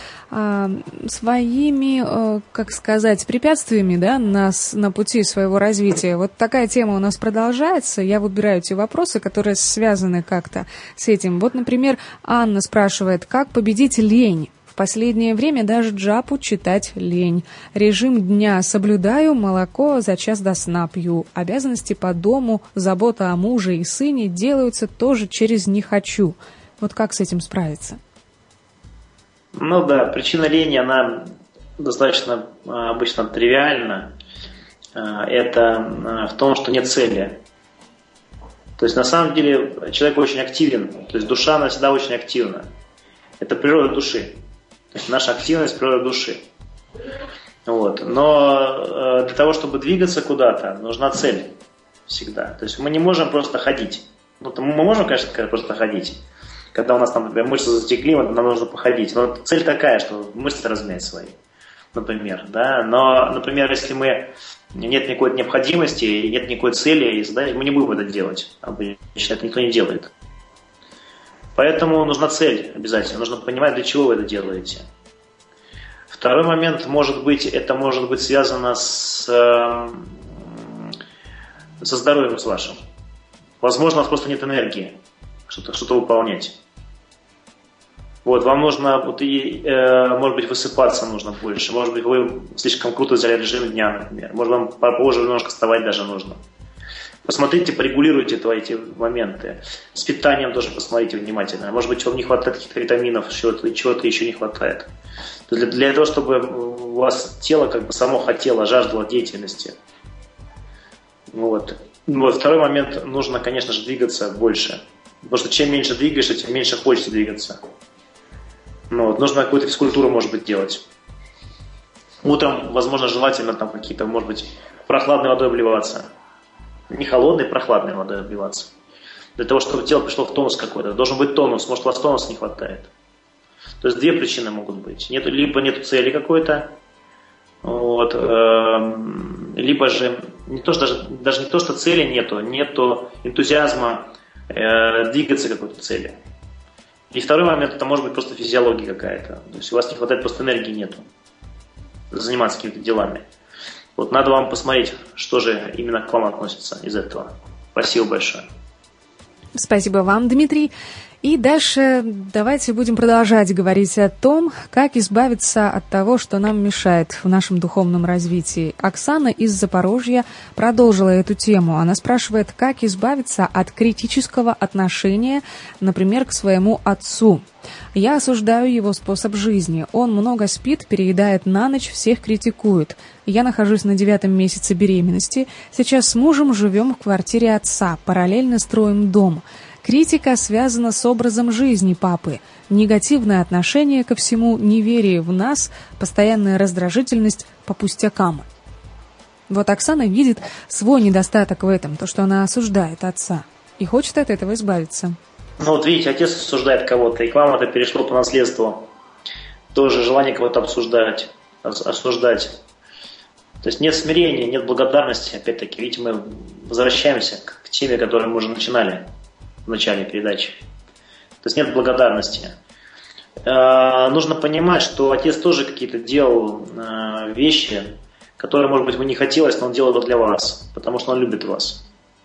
препятствиями, на пути своего развития. Вот такая тема у нас продолжается. Я выбираю те вопросы, которые связаны как-то с этим. Вот, например, Анна спрашивает, как победить лень? В последнее время даже джапу читать лень. Режим дня соблюдаю, молоко за час до сна пью. Обязанности по дому, забота о муже и сыне делаются тоже через «не хочу». Вот как с этим справиться? Причина лени, она достаточно обычно тривиальна. Это в том, что нет цели. То есть на самом деле человек очень активен, то есть душа, она всегда очень активна. Это природа души. То есть наша активность – природа души. Вот. Но для того, чтобы двигаться куда-то, нужна цель всегда. То есть мы не можем просто ходить. Мы можем, конечно, просто ходить. Когда у нас там, например, мышцы затекли, нам нужно походить. Но цель такая, что мышцы размять свои, например. Да? Но, например, если нет никакой необходимости, нет никакой цели, мы не будем это делать. Обычно это никто не делает. Поэтому нужна цель обязательно. Нужно понимать, для чего вы это делаете. Второй момент, это может быть связано со здоровьем с вашим. Возможно, у вас просто нет энергии что-то выполнять. Вот, вам нужно, может быть, высыпаться нужно больше. Может быть, вы слишком круто взяли режим дня, например. Может, вам попозже немножко вставать даже нужно. Посмотрите, порегулируйте эти моменты. С питанием тоже посмотрите внимательно. Может быть, вам не хватает каких-то витаминов, чего-то еще не хватает. Для того, чтобы у вас тело как бы само хотело, жаждало деятельности. Вот. Второй момент, нужно, конечно же, двигаться больше. Потому что чем меньше двигаешься, тем меньше хочется двигаться. Нужно какую-то физкультуру, может быть, делать. Утром, возможно, желательно там какие-то, может быть, прохладной водой обливаться. Не холодной, прохладной водой обливаться. Для того, чтобы тело пришло в тонус какой-то. Должен быть тонус. Может, у вас тонуса не хватает. То есть две причины могут быть. Либо нет цели какой-то, либо же даже не то, что цели нету энтузиазма двигаться к какой-то цели. И второй момент, это может быть просто физиология какая-то. То есть у вас не хватает, просто энергии нету заниматься какими-то делами. Надо вам посмотреть, что же именно к вам относится из этого. Спасибо большое. Спасибо вам, Дмитрий. И дальше давайте будем продолжать говорить о том, как избавиться от того, что нам мешает в нашем духовном развитии. Оксана из Запорожья продолжила эту тему. Она спрашивает, как избавиться от критического отношения, например, к своему отцу. Я осуждаю его способ жизни. Он много спит, переедает на ночь, всех критикует. Я нахожусь на 9-м месяце беременности. Сейчас с мужем живем в квартире отца, параллельно строим дом. Критика связана с образом жизни папы. Негативное отношение ко всему, неверие в нас, постоянная раздражительность по пустякам. Оксана видит свой недостаток в этом, то, что она осуждает отца, и хочет от этого избавиться. Видите, отец осуждает кого-то, и к вам это перешло по наследству. Тоже желание кого-то осуждать. То есть нет смирения, нет благодарности. Опять-таки, видите, мы возвращаемся к теме, которую мы уже начинали в начале передачи. То есть нет благодарности. Нужно понимать, что отец тоже какие-то делал вещи, которые, может быть, ему не хотелось, но он делал это для вас, потому что он любит вас.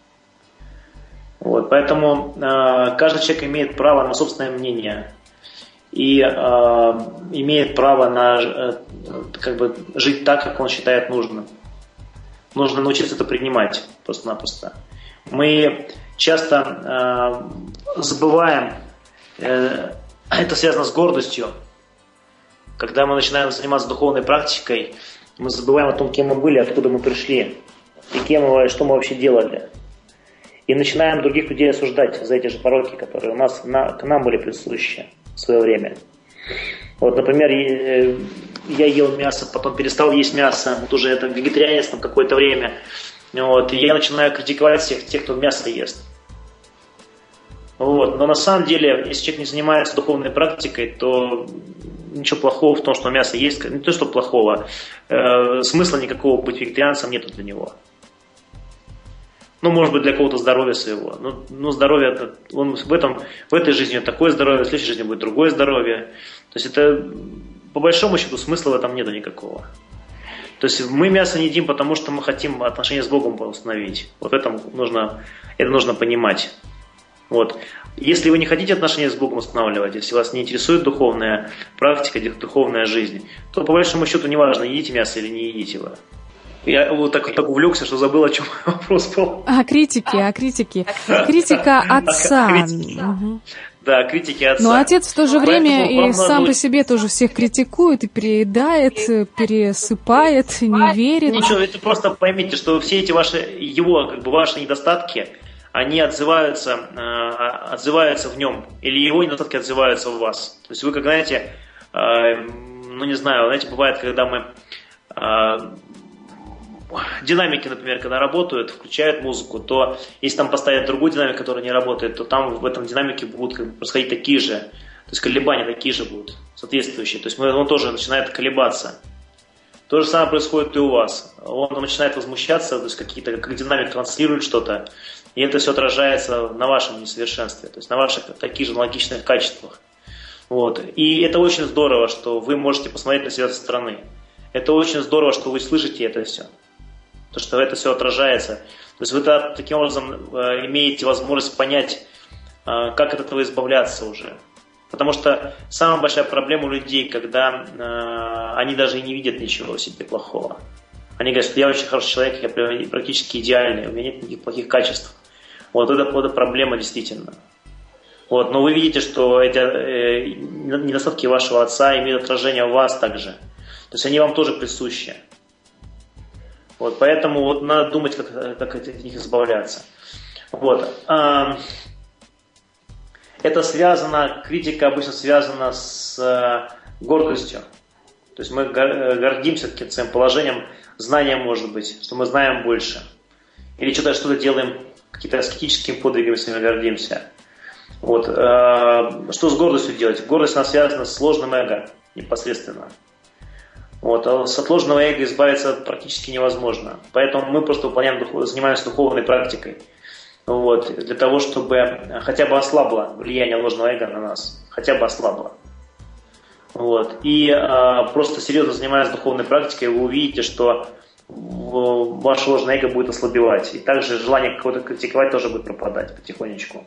Поэтому каждый человек имеет право на собственное мнение и имеет право на жить так, как он считает нужным. Нужно научиться это принимать просто-напросто. Мы часто забываем, это связано с гордостью. Когда мы начинаем заниматься духовной практикой, мы забываем о том, кем мы были, откуда мы пришли, и что мы вообще делали. И начинаем других людей осуждать за эти же пороки, которые к нам были присущи в свое время. Например, я ел мясо, потом перестал есть мясо, уже это вегетарианец какое-то время. И я начинаю критиковать всех тех, кто мясо ест. Но на самом деле, если человек не занимается духовной практикой, то ничего плохого в том, что мясо есть. Не то, что плохого, смысла никакого быть вегетарианцем нету для него. Может быть, для кого-то здоровья своего. Но здоровье, в этой жизни такое здоровье, в следующей жизни будет другое здоровье. То есть это, по большому счету, смысла в этом нету никакого. То есть мы мясо не едим, потому что мы хотим отношения с Богом установить. Это нужно понимать. Если вы не хотите отношения с Богом устанавливать, если вас не интересует духовная практика, духовная жизнь, то по большому счету неважно, едите мясо или не едите его. Я так увлекся, что забыл, о чем вопрос был. О критике. Критика отца. Да, критики отца. Но отец в то же время и сам по себе тоже всех критикует, и переедает, пересыпает, не верит. Ничего, это просто поймите, что все эти ваши недостатки, они отзываются в нем, или его недостатки отзываются в вас. То есть вы, как знаете, бывает, когда мы... Динамики, например, когда работают, включают музыку, то если там поставить другую динамику, которая не работает, то там в этом динамике будут происходить такие же, то есть колебания такие же будут, соответствующие. То есть он тоже начинает колебаться. То же самое происходит и у вас. Он начинает возмущаться, то есть как динамик транслирует что-то, и это все отражается на вашем несовершенстве, то есть на ваших таких же аналогичных качествах. И это очень здорово, что вы можете посмотреть на себя со стороны. Это очень здорово, что вы слышите это все. То, что это все отражается. То есть вы таким образом имеете возможность понять, как от этого избавляться уже. Потому что самая большая проблема у людей, когда они даже и не видят ничего в себе плохого. Они говорят, что я очень хороший человек, я практически идеальный, у меня нет никаких плохих качеств. Вот это проблема действительно. Вот, но вы видите, что эти недостатки вашего отца имеют отражение в вас также. То есть они вам тоже присущи. Вот, поэтому вот надо думать, как от них избавляться. Вот. Это связано, критика обычно связана с гордостью. То есть мы гордимся каким-то своим положением, знанием, может быть, что мы знаем больше. Или что-то делаем, какие-то аскетическими подвигами своими гордимся. Вот. Что с гордостью делать? Гордость у нас связана с ложным эго непосредственно. Вот. А от ложного эго избавиться практически невозможно. Поэтому мы просто занимаемся духовной практикой. Вот. Для того, чтобы хотя бы ослабло влияние ложного эго на нас. Хотя бы ослабло. Вот. И просто серьезно занимаясь духовной практикой, вы увидите, что ваше ложное эго будет ослабевать. И также желание кого-то критиковать тоже будет пропадать потихонечку.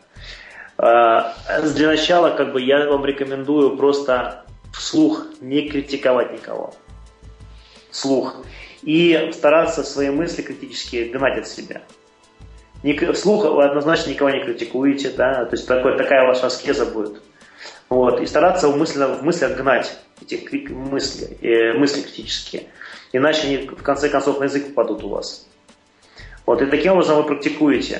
Для начала я вам рекомендую просто вслух не критиковать никого. Вслух. И стараться свои мысли критические гнать от себя. Вслух вы однозначно никого не критикуете, да? То есть такая ваша аскеза будет. Вот. И стараться в мыслях гнать эти мысли критические. Иначе они в конце концов на язык попадут у вас. Вот. И таким образом вы практикуете.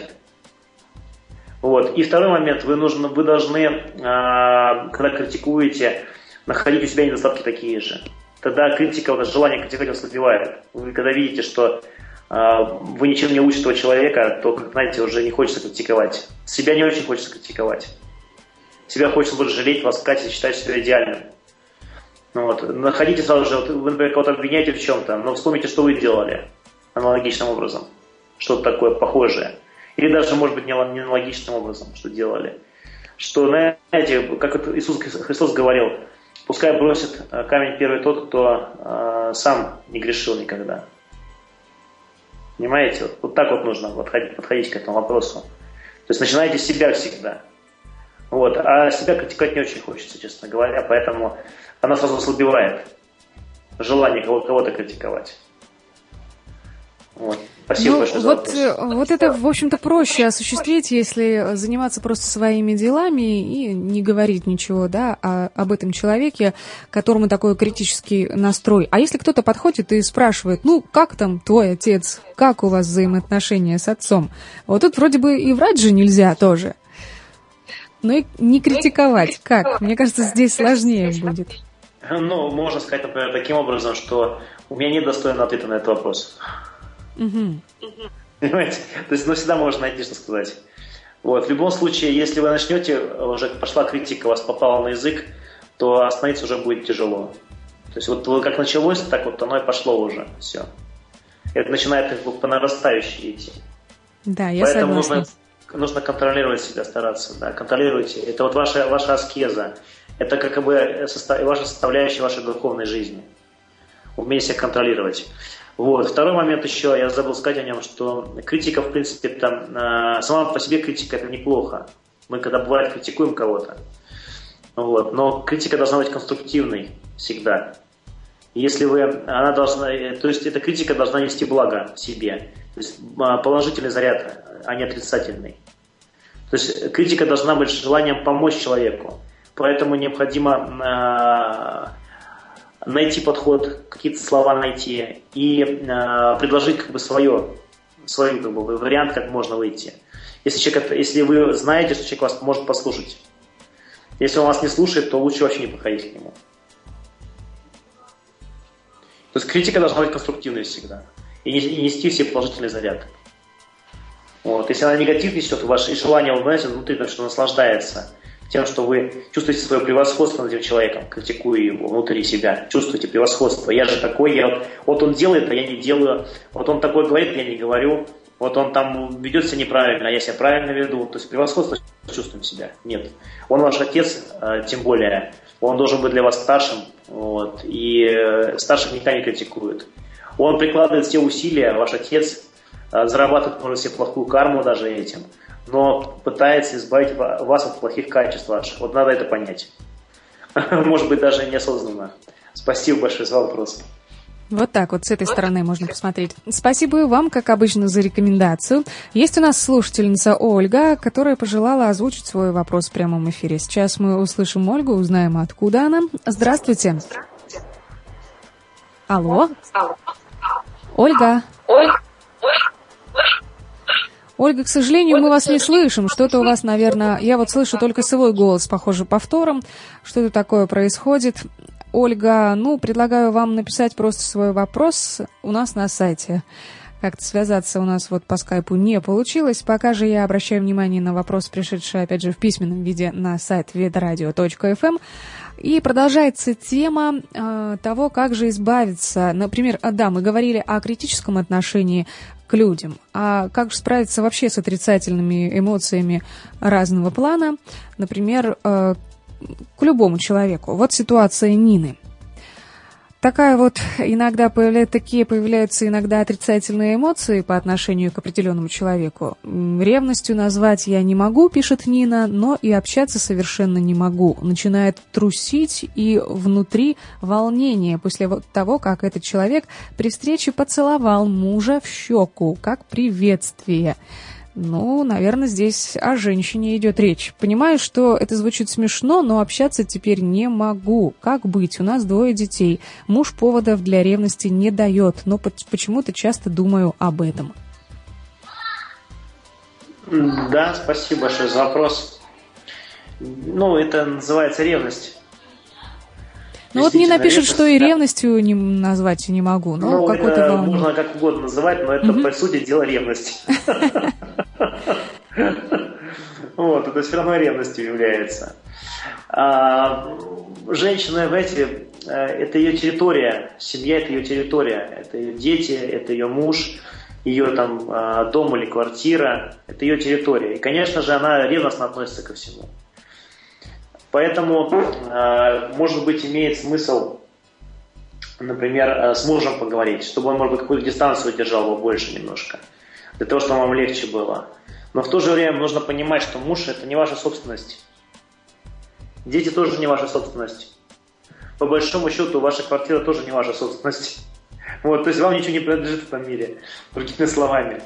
Вот. И второй момент, вы должны, когда критикуете, находить у себя недостатки такие же. Тогда критика, желание критиковать ослабевает. Вы когда видите, что вы ничем не учите этого человека, то, знаете, уже не хочется критиковать. Себя не очень хочется критиковать. Себя хочется больше жалеть, ласкать и считать себя идеальным. Вот. Находите сразу же, вы, например, кого-то обвиняете в чем-то, но вспомните, что вы делали аналогичным образом. Что-то такое похожее. Или даже, может быть, не аналогичным образом, что делали. Что, знаете, как Иисус Христос говорил, пускай бросит камень первый тот, кто сам не грешил никогда. Понимаете? Вот так вот нужно подходить к этому вопросу. То есть начинайте с себя всегда. Вот. А себя критиковать не очень хочется, честно говоря, поэтому она сразу ослабевает желание кого-то критиковать. Вот. Спасибо большое за вопрос. Вот это, в общем-то, проще осуществить, если заниматься просто своими делами и не говорить ничего, да, об этом человеке, которому такой критический настрой. А если кто-то подходит и спрашивает, как там твой отец, как у вас взаимоотношения с отцом? Вот тут вроде бы и врать же нельзя тоже. Но и не критиковать. Как? Мне кажется, здесь сложнее будет. Можно сказать, например, таким образом, что у меня нет достойного ответа на этот вопрос. Угу. Понимаете? То есть, всегда можно найти, что сказать. Вот. В любом случае, если вы начнете, уже пошла критика, у вас попала на язык, то остановиться уже будет тяжело. То есть, вот как началось, так вот оно и пошло уже. Все. Это начинает по нарастающей идти. Да, я Поэтому согласна. нужно контролировать себя, стараться. Да, контролируйте. Это вот ваша аскеза. Это как бы ваша составляющая вашей духовной жизни. Умение себя контролировать. Вот. Второй момент еще, я забыл сказать о нем, что критика, в принципе, сама по себе критика это неплохо. Мы, когда бывает, критикуем кого-то. Вот. Но критика должна быть конструктивной всегда. Если то есть эта критика должна нести благо себе. То есть положительный заряд, а не отрицательный. То есть критика должна быть желанием помочь человеку. Поэтому необходимо найти подход, какие-то слова найти и предложить свой вариант, как можно выйти. Если вы знаете, что человек вас может послушать. Если он вас не слушает, то лучше вообще не подходить к нему. То есть критика должна быть конструктивной всегда. И нести все положительный заряд. Вот. Если она негатив несет, ваше желание, знаете, внутри что наслаждается тем, что вы чувствуете свое превосходство над этим человеком, критикуя его внутри себя, чувствуете превосходство. Я же такой, вот он делает, а я не делаю. Вот он такой говорит, я не говорю. Вот он там ведет себя неправильно, а я себя правильно веду. То есть превосходство чувствуем себя. Нет. Он ваш отец, тем более, он должен быть для вас старшим. Вот, и старших никогда не критикует. Он прикладывает все усилия, ваш отец зарабатывает, может, себе плохую карму даже этим, но пытается избавить вас от плохих качеств ваших. Вот надо это понять. Может быть, даже неосознанно. Спасибо большое за вопрос. Вот так вот, с этой стороны можно посмотреть. Спасибо и вам, как обычно, за рекомендацию. Есть у нас слушательница Ольга, которая пожелала озвучить свой вопрос в прямом эфире. Сейчас мы услышим Ольгу, узнаем, откуда она. Здравствуйте. Алло. Ольга. Ольга, к сожалению, мы вас не слышим. Что-то у вас, наверное... Я вот слышу только свой голос, похоже, повтором. Что-то такое происходит. Ольга, предлагаю вам написать просто свой вопрос у нас на сайте. Как-то связаться у нас вот по скайпу не получилось. Пока же я обращаю внимание на вопрос, пришедший, опять же, в письменном виде на сайт vedoradio.fm. И продолжается тема того, как же избавиться. Например, мы говорили о критическом отношении к людям. А как же справиться вообще с отрицательными эмоциями разного плана? Например, к любому человеку. Вот ситуация Нины. Такая вот иногда появляются иногда отрицательные эмоции по отношению к определенному человеку. Ревностью назвать я не могу, пишет Нина, но и общаться совершенно не могу. Начинает трусить и внутри волнение после того, как этот человек при встрече поцеловал мужа в щеку, как приветствие. Наверное, здесь о женщине идет речь. Понимаю, что это звучит смешно, но общаться теперь не могу. Как быть? У нас 2 детей. Муж поводов для ревности не дает, но почему-то часто думаю об этом. Да, спасибо большое за вопрос. Это называется ревность. Нина пишет, что и ревностью назвать не могу. Это можно как угодно называть, но это, по сути дела, ревность. Это все равно ревностью является. Женщина, это ее территория, семья – это ее территория, это ее дети, это ее муж, ее дом или квартира – это ее территория. И, конечно же, она ревностно относится ко всему. Поэтому, может быть, имеет смысл, например, с мужем поговорить, чтобы он, может быть, какую-то дистанцию держал его больше немножко, для того, чтобы вам легче было. Но в то же время нужно понимать, что муж – это не ваша собственность. Дети тоже не ваша собственность. По большому счету, ваша квартира тоже не ваша собственность. То есть вам ничего не принадлежит в этом мире, другими словами.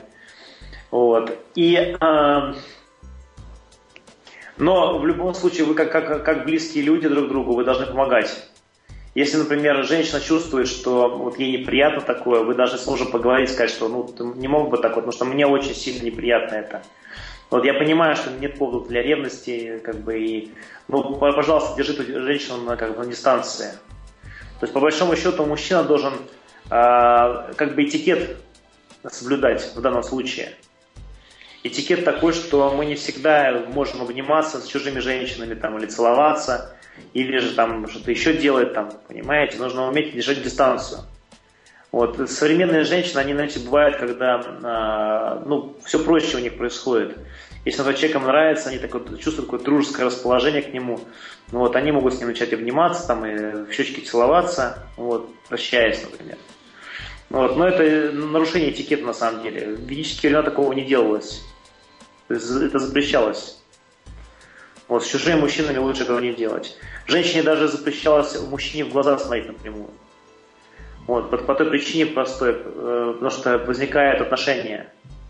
Но в любом случае вы как близкие люди друг другу, вы должны помогать. Если, например, женщина чувствует, что ей неприятно такое, вы должны с мужем поговорить, сказать, что ты не мог бы так потому что мне очень сильно неприятно это. Я понимаю, что нет повода для ревности, пожалуйста, держи эту женщину на дистанции. То есть, по большому счету, мужчина должен этикет соблюдать в данном случае. Этикет такой, что мы не всегда можем обниматься с чужими женщинами или целоваться, или же что-то еще делать, понимаете, нужно уметь держать дистанцию. Современные женщины, они, бывают, когда все проще у них происходит. Если человеком нравится, они чувствуют какое-то дружеское расположение к нему, они могут с ним начать обниматься, и в щечки целоваться, прощаясь, например. Но это нарушение этикета на самом деле. В ведические времена такого не делалось. Это запрещалось. С чужими мужчинами лучше этого не делать. Женщине даже запрещалось мужчине в глаза смотреть напрямую. По той причине простой, потому что возникают отношения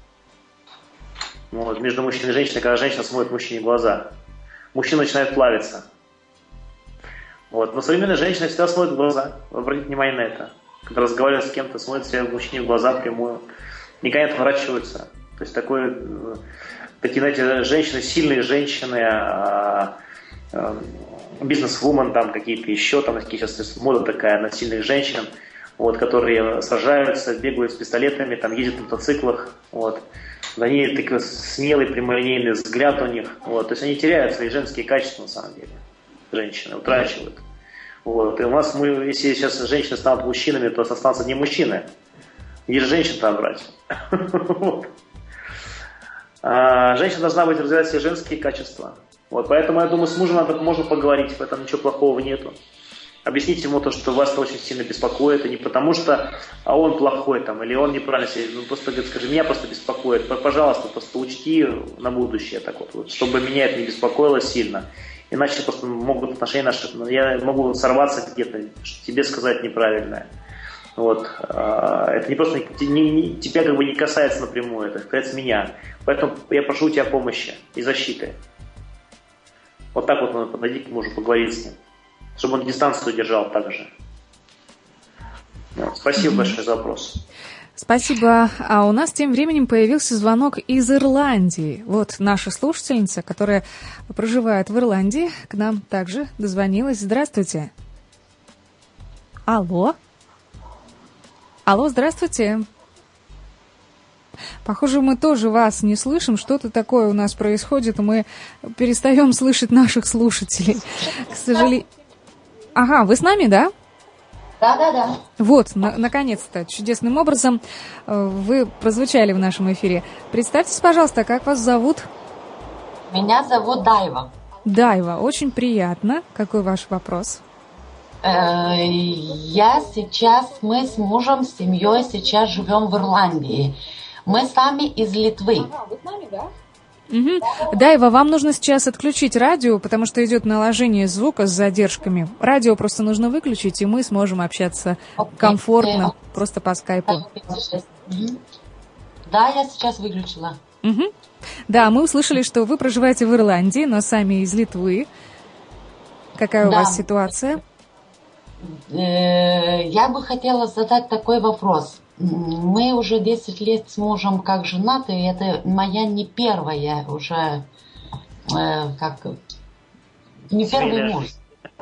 между мужчиной и женщиной, когда женщина смотрит мужчине в глаза. Мужчина начинает плавиться. Но современные женщины всегда смотрят в глаза. Обратите внимание на это. Когда разговаривают с кем-то, смотрят себе мужчине в глаза прямую. Никогда не отворачиваются. То есть такие, знаете, женщины, сильные женщины, бизнес-вумен, какие-то еще, такие сейчас мода такая на сильных женщин, которые сражаются, бегают с пистолетами, ездят на мотоциклах, они такой смелый, прямолинейный взгляд у них, то есть они теряют свои женские качества на самом деле, женщины, утрачивают. И у нас, если сейчас женщины станут мужчинами, то останутся не мужчины, где же женщин-то брать? Женщина должна развивать все женские качества. Поэтому я думаю, с мужем можно поговорить, в этом ничего плохого нету. Объясните ему то, что вас это очень сильно беспокоит, и не потому что он плохой или он неправильно себя, просто скажи, меня просто беспокоит, пожалуйста, просто учти на будущее, чтобы меня это не беспокоило сильно. Иначе просто могут отношения наши, я могу сорваться где-то, тебе сказать неправильное. Вот. Это не просто тебя как бы не касается напрямую, это касается меня. Поэтому я прошу у тебя помощи и защиты. Вот так вот надо подойти к мужу, поговорить с ним, чтобы он дистанцию держал так же. Вот. Спасибо большое за вопрос. Спасибо. А у нас тем временем появился звонок из Ирландии. Вот наша слушательница, которая проживает в Ирландии, к нам также дозвонилась. Здравствуйте. Алло. Алло, здравствуйте. Похоже, мы тоже вас не слышим. Что-то такое у нас происходит. Мы перестаем слышать наших слушателей. К сожалению. Ага, вы с нами, да? Да. Вот, наконец-то, чудесным образом вы прозвучали в нашем эфире. Представьтесь, пожалуйста, как вас зовут? Меня зовут Дайва. Дайва, очень приятно. Какой ваш вопрос? Мы с мужем, с семьей сейчас живем в Ирландии. Мы сами из Литвы. Вы с нами, да? Угу. Дайва, вам нужно сейчас отключить радио, потому что идет наложение звука с задержками. Радио просто нужно выключить, и мы сможем общаться комфортно, просто по скайпу. Да, я сейчас выключила. Угу. Да, мы услышали, что вы проживаете в Ирландии, но сами из Литвы. Какая у вас ситуация? Я бы хотела задать такой вопрос. Мы уже 10 лет с мужем как женаты, и это моя не первая уже, не первый муж.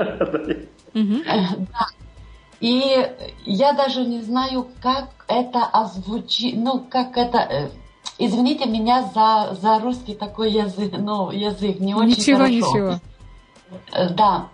Да. И я даже не знаю, как это озвучить, извините меня за русский такой язык, язык не очень хорошо. Ничего. Да.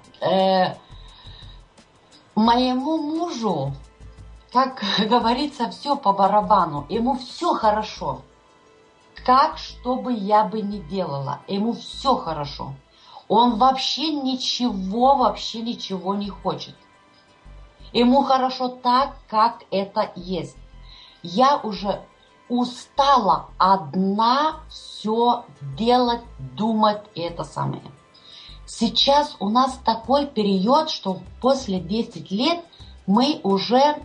Моему мужу, как говорится, все по барабану. Ему все хорошо. Что бы я бы ни делала, ему все хорошо. Он вообще ничего не хочет. Ему хорошо так, как это есть. Я уже устала одна все делать, думать и это самое. Сейчас у нас такой период, что после 10 лет мы уже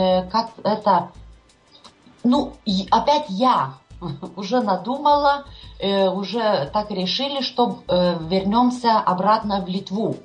опять я уже надумала, уже так решили, что вернемся обратно в Литву.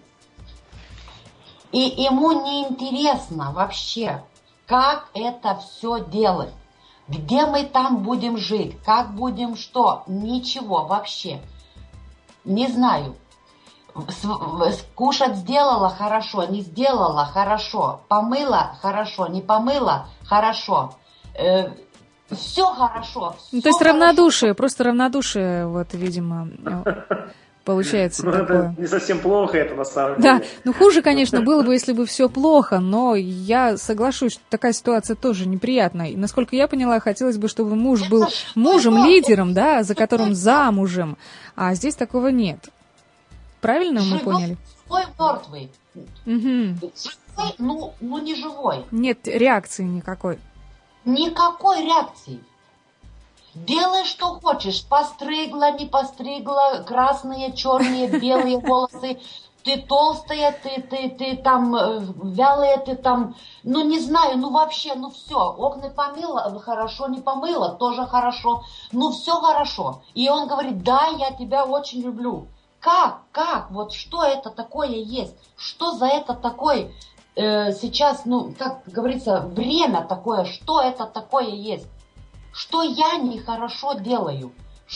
И ему не интересно вообще, как это все делать, где мы там будем жить, как будем что, ничего вообще. Не знаю. Кушать сделала хорошо, не сделала хорошо, помыла хорошо, не помыла хорошо, все хорошо. Все то есть равнодушие, просто равнодушие, вот, видимо, получается такое. Не совсем плохо это на самом деле. Да, хуже, конечно, было бы, если бы все плохо, но я соглашусь, что такая ситуация тоже неприятная. И, насколько я поняла, хотелось бы, чтобы муж был мужем, лидером, да, за которым замужем, а здесь такого нет. Правильно мы поняли? Живой, мертвый. Угу. Живой, не живой. Нет реакции никакой. Никакой реакции. Делай, что хочешь. Постригла, не постригла, красные, черные, белые волосы. Ты толстая, ты там вялая, ты там, не знаю, вообще, все. Окна помыла, хорошо, не помыла, тоже хорошо. Все хорошо. И он говорит, да, я тебя очень люблю. Как? Вот что это такое есть? Что за это такое сейчас, как говорится, время такое? Что это такое есть? Что я нехорошо делаю?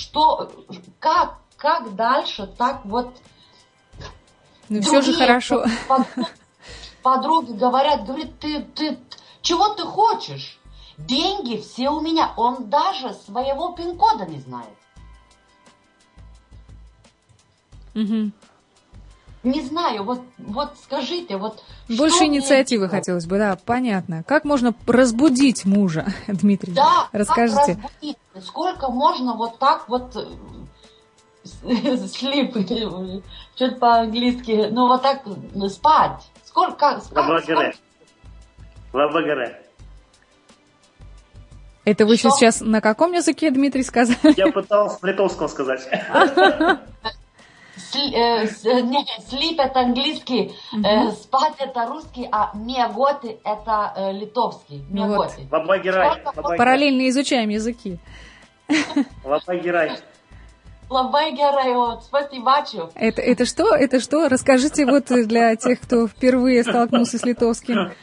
Как дальше так вот... все же хорошо. Подруги говорят, ты чего ты хочешь? Деньги все у меня. Он даже своего пин-кода не знает. Угу. Не знаю, вот скажите, больше инициативы хотелось бы, да, понятно. Как можно разбудить мужа, Дмитрий? Да, расскажите. Как разбудить? Сколько можно вот так вот sleep, что-то по-английски, вот так спать? Сколько? Лабагаре. Это вы сейчас на каком языке, Дмитрий, сказали? Я пытался на литовском сказать. Sleep это английский, спать это русский, а миаготи это литовский. Миаготи. Параллельно изучаем языки. Лабагирай. Лабагирай, вот, спасибо. Это что? Это что? Расскажите вот для тех, кто впервые столкнулся с литовским.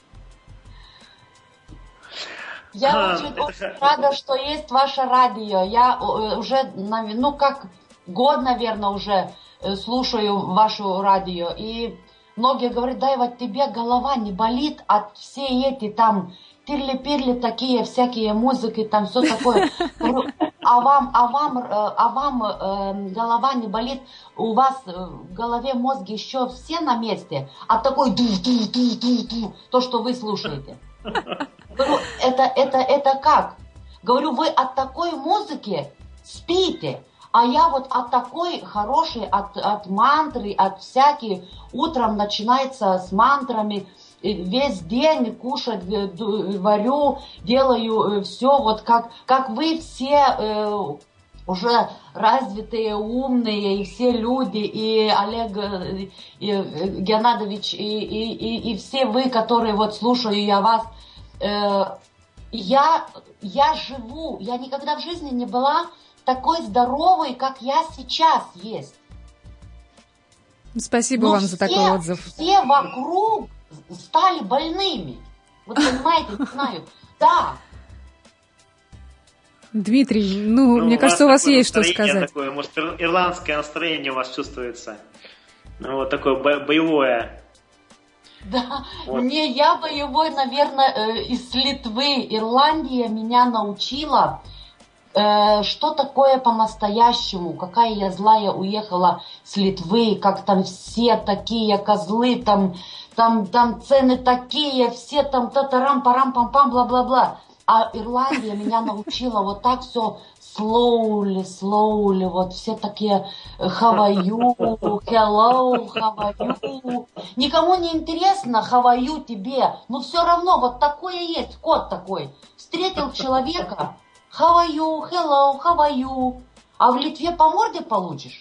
Я очень рада, что есть ваше радио. Я уже, год, наверное, уже слушаю ваше радио. И многие говорят, да, вот тебе голова не болит от всей эти там тирли-пирли такие всякие музыки, там все такое. А вам голова не болит? У вас в голове мозг еще все на месте? А такой ду-ду-ду-ду-ду, то, что вы слушаете. Говорю, это как? Говорю, вы от такой музыки спите, а я вот от такой хорошей, от мантры, от всяких, утром начинается с мантрами, весь день кушать, варю, делаю все, вот как вы все уже развитые, умные, и все люди, и Олег и Геннадович, и все вы, которые вот слушаю я вас, я живу, я никогда в жизни не была такой здоровой, как я сейчас есть. Спасибо вам за такой отзыв. Все вокруг стали больными. Вот понимаете, не знаю. Да. Дмитрий, мне кажется, у вас есть что сказать. Такое, может, ирландское настроение у вас чувствуется. Вот такое боевое. Да, вот. Я боевой, наверное, из Литвы. Ирландия меня научила, что такое по-настоящему. Какая я злая уехала с Литвы, как там все такие козлы, там цены такие, все там та-тарам-парам-пам-пам, бла-бла-бла. А Ирландия меня научила вот так все slowly, вот все такие how are you, hello, how are you. Никому не интересно how are you тебе, но все равно вот такое есть, код такой. Встретил человека, how are you, hello, how are you. А в Литве по морде получишь.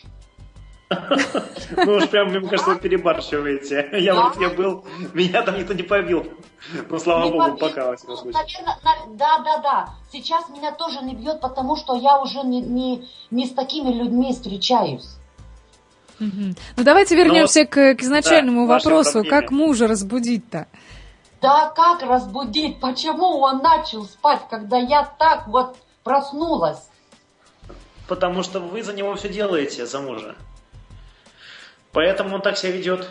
Ну уж прям, мне кажется, вы перебарщиваете. Я в Литве был, меня там никто не побил. Ну, слава богу, пока, во всяком случае. Да. Сейчас меня тоже не бьет, потому что я уже не с такими людьми встречаюсь. Ну, давайте вернемся к изначальному вопросу. Как мужа разбудить-то? Да, как разбудить? Почему он начал спать, когда я так вот проснулась? Потому что вы за него все делаете, за мужа. Поэтому он так себя ведет.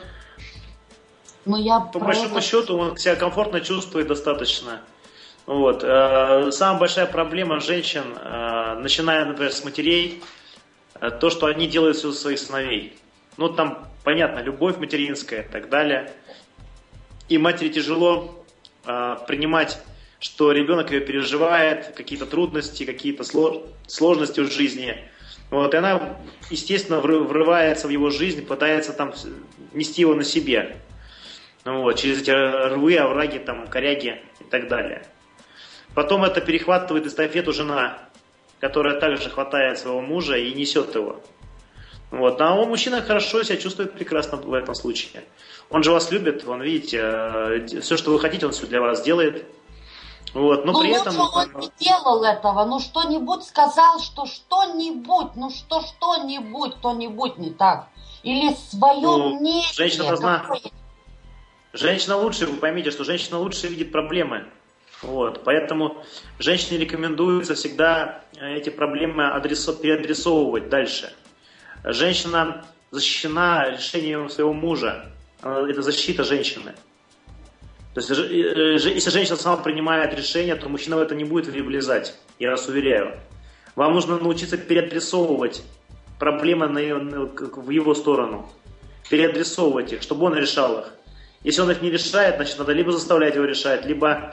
По большому счету он себя комфортно чувствует достаточно. Вот. Самая большая проблема женщин, начиная, например, с матерей, то, что они делают все за своих сыновей. Ну, там, понятно, любовь материнская и так далее. И матери тяжело принимать, что ребенок ее переживает, какие-то трудности, какие-то сложности в жизни. Вот, и она, естественно, врывается в его жизнь, пытается там нести его на себе. Вот, через эти рвы, овраги, там, коряги и так далее. Потом это перехватывает эстафету жена, которая также хватает своего мужа и несет его. Вот. А он, мужчина, хорошо себя чувствует прекрасно в этом случае. Он же вас любит, он, видите, все, что вы хотите, он все для вас делает. Вот. Но при этом... он не делал этого, что-нибудь сказал, что что-нибудь, кто-нибудь не так. Или свое мнение. Женщина должна... Женщина лучше, вы поймите, что женщина лучше видит проблемы. Вот. Поэтому женщине рекомендуется всегда эти проблемы переадресовывать дальше. Женщина защищена решением своего мужа. Это защита женщины. То есть, если женщина сама принимает решение, то мужчина в это не будет влезать. Я вас уверяю. Вам нужно научиться переадресовывать проблемы в его сторону. Переадресовывать их, чтобы он решал их. Если он их не решает, значит, надо либо заставлять его решать, либо,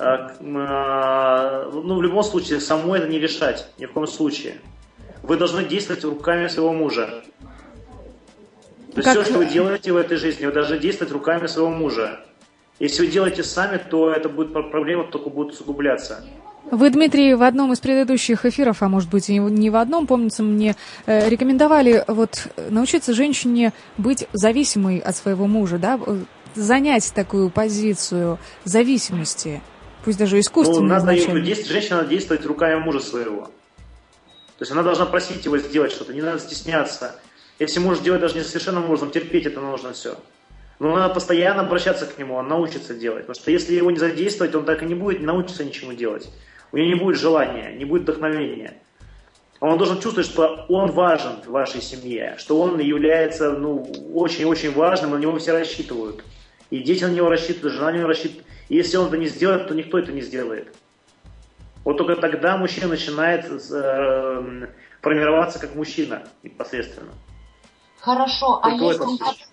в любом случае, самой это не решать, ни в коем случае. Вы должны действовать руками своего мужа. То есть все, что вы делаете в этой жизни, вы должны действовать руками своего мужа. Если вы делаете сами, то это будет проблема только будет усугубляться. Вы, Дмитрий, в одном из предыдущих эфиров, а может быть и не в одном, помнится мне, рекомендовали вот научиться женщине быть зависимой от своего мужа, да, занять такую позицию зависимости, пусть даже искусственной изначально. Женщина надо действовать руками мужа своего. То есть она должна просить его сделать что-то, не надо стесняться. Если муж делает даже несовершенным образом, терпеть это нужно все. Но надо постоянно обращаться к нему, он научится делать. Потому что если его не задействовать, он так и не будет научиться ничему делать. У него не будет желания, не будет вдохновения. Он должен чувствовать, что он важен в вашей семье, что он является очень-очень важным, на него все рассчитывают. И дети на него рассчитывают, жена на него рассчитывает. И если он это не сделает, то никто это не сделает. Вот только тогда мужчина начинает формироваться как мужчина непосредственно. Хорошо, а если...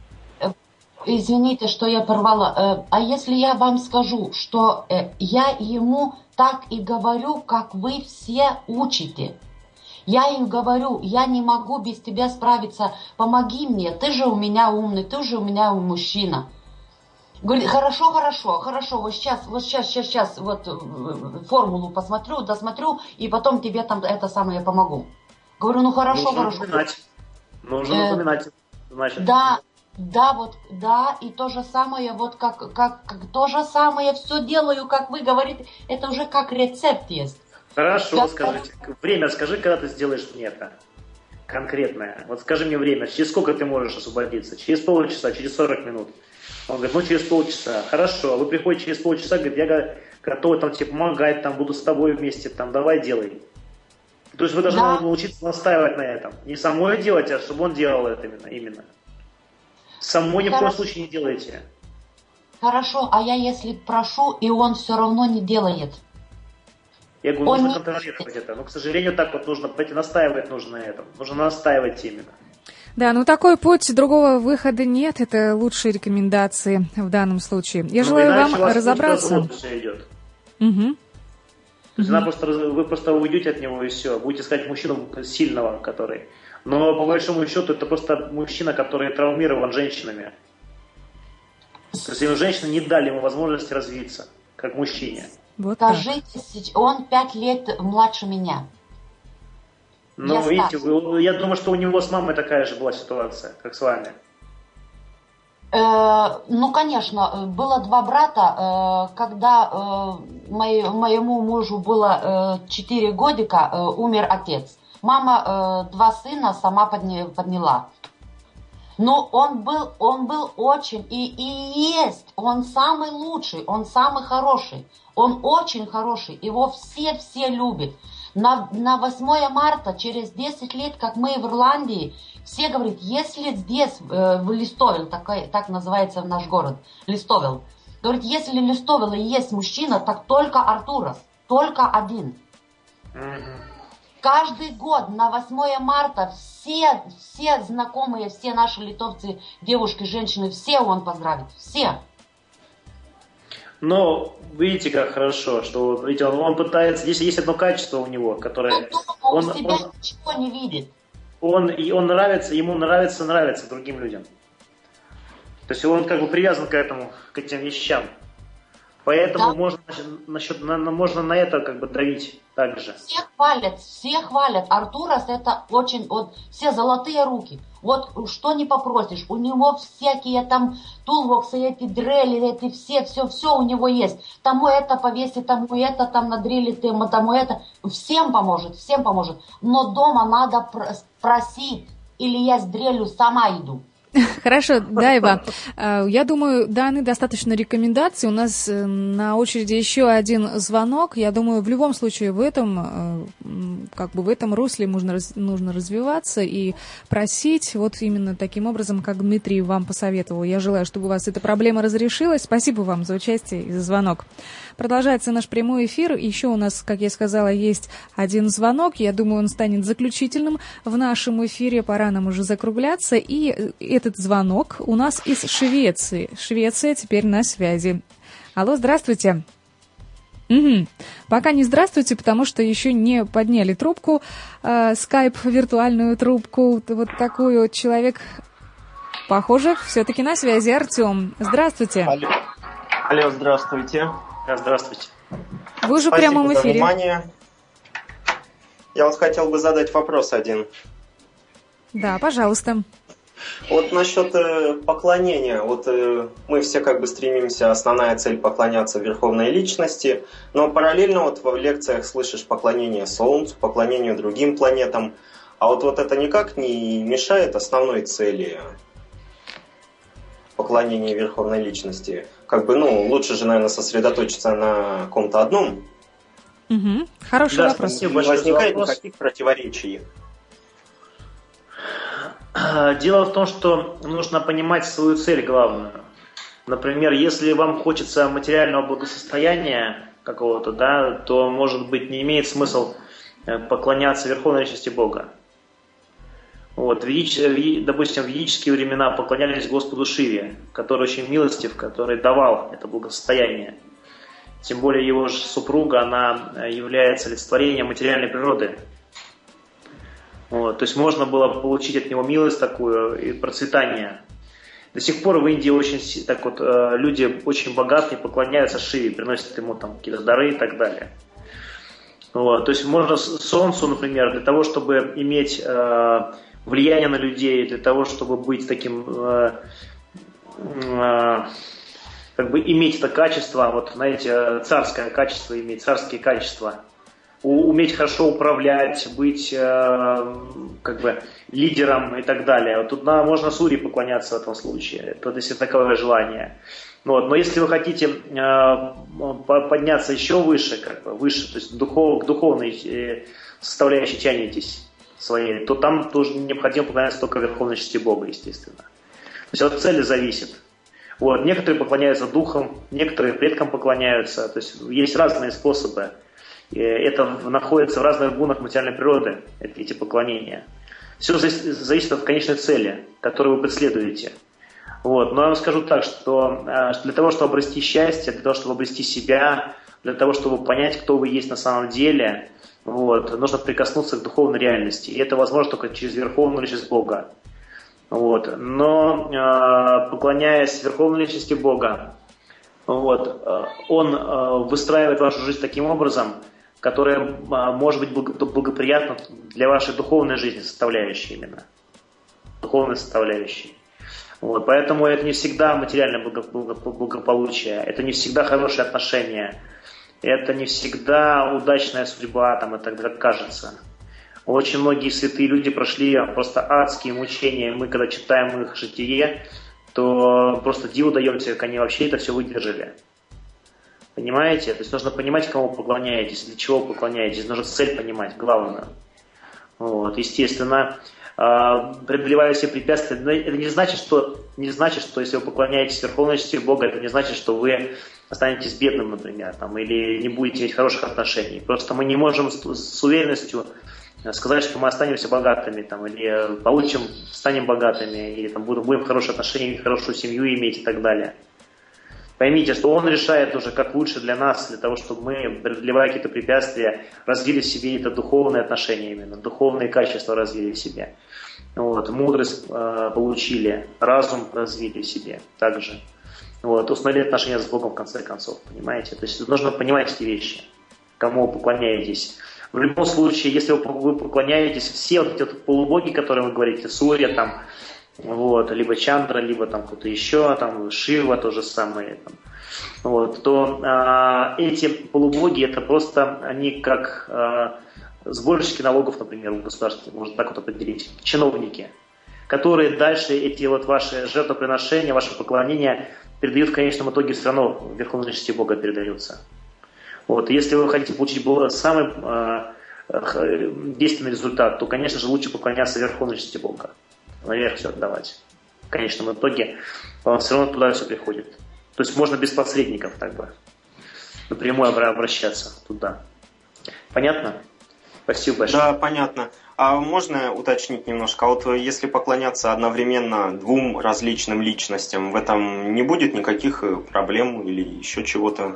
Извините, что я порвала. А если я вам скажу, что я ему так и говорю, как вы все учите. Я им говорю, я не могу без тебя справиться, помоги мне, ты же у меня умный, ты же у меня мужчина. Говорит, хорошо, вот сейчас, вот формулу досмотрю, и потом тебе там это самое помогу. Говорю, хорошо. Нужно напоминать, значит. Да, и то же самое, вот как то же самое все делаю, как вы говорите, это уже как рецепт есть. Хорошо, скажите, время скажи, когда ты сделаешь мне это конкретное. Вот скажи мне время, через сколько ты можешь освободиться? Через полчаса, через 40 минут? Он говорит, через полчаса. Хорошо, вы приходите через полчаса, говорит, я готов там тебе помогать, там буду с тобой вместе, там давай делай. То есть вы должны научиться настаивать на этом. Не самой делать, а чтобы он делал это именно. Самой ни в коем случае не делайте. Хорошо, а я если прошу, и он все равно не делает? Я говорю, нужно контролировать это. Но, к сожалению, так вот нужно, настаивать нужно на этом. Нужно настаивать именно. Да, такой путь, другого выхода нет. Это лучшие рекомендации в данном случае. Я желаю вам разобраться. Идет. Угу. То есть вы просто уйдете от него и все. Будете искать мужчину сильного, который... Но по большому счету это просто мужчина, который травмирован женщинами. То есть женщины не дали ему возможности развиться, как мужчине. Вот скажите, он 5 лет младше меня. Видите, я думаю, что у него с мамой такая же была ситуация, как с вами. Конечно, было 2 брата. Когда моему мужу было 4 годика, умер отец. Мама 2 сына сама подняла. Но он был очень и есть. Он самый лучший, он самый хороший. Он очень хороший. Его все любят. На 8 марта, через 10 лет, как мы в Ирландии, все говорят, если здесь, в Листовел, так называется наш город, Листовел, говорит, если в Листовеле есть мужчина, так только Артурас, только один. Каждый год на 8 марта все знакомые, все наши литовцы, девушки, женщины, все он поздравит, все. Но видите, как хорошо, что видите, он пытается, здесь есть одно качество у него, которое... Он себя ничего не видит. Ему нравится другим людям. То есть он как бы привязан к этим вещам. Поэтому можно на это как бы давить также. Все хвалят. Артурас это очень, все золотые руки. Вот что не попросишь, у него всякие там тулвоксы, эти дрели, эти все у него есть. Тому это повесить, тому это там надрелить, тому это. Всем поможет. Но дома надо просить, или я с дрелью сама иду. Хорошо, Дайва. Я думаю, даны достаточно рекомендаций. У нас на очереди еще один звонок. Я думаю, в любом случае в этом русле нужно развиваться и просить вот именно таким образом, как Дмитрий вам посоветовал. Я желаю, чтобы у вас эта проблема разрешилась. Спасибо вам за участие и за звонок. Продолжается наш прямой эфир. Еще у нас, как я сказала, есть один звонок. Я думаю, он станет заключительным в нашем эфире. Пора нам уже закругляться. И этот звонок у нас из Швеции. Швеция теперь на связи. Алло, здравствуйте. Угу. Пока не здравствуйте, потому что еще не подняли трубку. Скайп, виртуальную трубку. Вот такой вот человек, похоже, все-таки на связи. Артем, здравствуйте. Алло, здравствуйте. Здравствуйте. Вы уже в прямом эфире. Внимание. Я вот хотел бы задать вопрос один. Да, пожалуйста. Вот насчет поклонения. Вот мы все как бы стремимся, основная цель поклоняться верховной личности, но параллельно вот в лекциях слышишь поклонение Солнцу, поклонению другим планетам. А вот это никак не мешает основной цели поклонения верховной личности? Как бы, лучше же, наверное, сосредоточиться на ком-то одном. Угу. Хороший вопрос. Не возникает никаких противоречий. Дело в том, что нужно понимать свою цель главную. Например, если вам хочется материального благосостояния какого-то, да, то, может быть, не имеет смысл поклоняться верховной личности Бога. Вот, допустим, в ведические времена поклонялись Господу Шиве, который очень милостив, который давал это благосостояние. Тем более его же супруга, она является олицетворением материальной природы. Вот, то есть можно было получить от него милость такую и процветание. До сих пор в Индии люди очень богатые поклоняются Шиве, приносят ему там какие-то дары и так далее. Вот, то есть можно Солнцу, например, для того, чтобы иметь влияние на людей, для того, чтобы быть таким, иметь это качество, вот знаете, царское качество, иметь царские качества, уметь хорошо управлять, быть лидером и так далее. Вот тут можно Суре поклоняться в этом случае, то есть такое желание. Вот. Но если вы хотите подняться еще выше, выше, то есть к духовной составляющей тянетесь своей, то там тоже необходимо поклоняться только верховной части Бога, естественно. То есть от цели зависит. Вот. Некоторые поклоняются духам, некоторые предкам поклоняются. То есть есть разные способы. Это находится в разных гунах материальной природы, эти поклонения. Все зависит от конечной цели, которую вы преследуете. Вот. Но я вам скажу так, что для того, чтобы обрести счастье, для того, чтобы обрести себя, для того, чтобы понять, кто вы есть на самом деле, нужно прикоснуться к духовной реальности. И это возможно только через верховную личность Бога. Вот. Но поклоняясь верховной личности Бога, Он выстраивает вашу жизнь таким образом, которое может быть благоприятно для вашей духовной жизни, составляющей именно. Духовной составляющей. Вот. Поэтому это не всегда материальное благополучие, это не всегда хорошие отношения, это не всегда удачная судьба, и так как кажется. Очень многие святые люди прошли просто адские мучения. Мы, когда читаем их житие, то просто диву даемся, как они вообще это все выдержали. Понимаете? То есть нужно понимать, кому поклоняетесь, для чего поклоняетесь. Нужно цель понимать, главное. Вот. Естественно, преодолевая все препятствия, но это не значит, что если вы поклоняетесь верховной части Бога, это не значит, что вы останетесь бедным, например, или не будете иметь хороших отношений. Просто мы не можем с уверенностью сказать, что мы останемся богатыми, или станем богатыми, или будем хорошие отношения, хорошую семью иметь и так далее. Поймите, что Он решает уже, как лучше для нас, для того, чтобы мы, преодолевая какие-то препятствия, развили в себе это духовные отношения именно, духовные качества развили в себе. Мудрость получили, разум развили в себе также. Установили отношения с Богом в конце концов, понимаете? То есть нужно понимать эти вещи, кому вы поклоняетесь. В любом случае, если вы поклоняетесь, все эти полубоги, которые вы говорите, Сурья, либо Чандра, либо кто-то еще, Шива, то же самое, то эти полубоги, это просто они как сборщики налогов, например, в государстве, можно так определить, чиновники, которые дальше эти ваши жертвоприношения, ваше поклонение передают в конечном итоге все равно в верховной личности Бога передаются. Если вы хотите получить самый действенный результат, то, конечно же, лучше поклоняться верховной личности Бога. Наверх все отдавать. В конечном итоге вам все равно туда все приходит. То есть можно без посредников напрямую обращаться туда. Понятно? Спасибо большое. Да, понятно. А можно уточнить немножко? Если поклоняться одновременно двум различным личностям, в этом не будет никаких проблем или еще чего-то?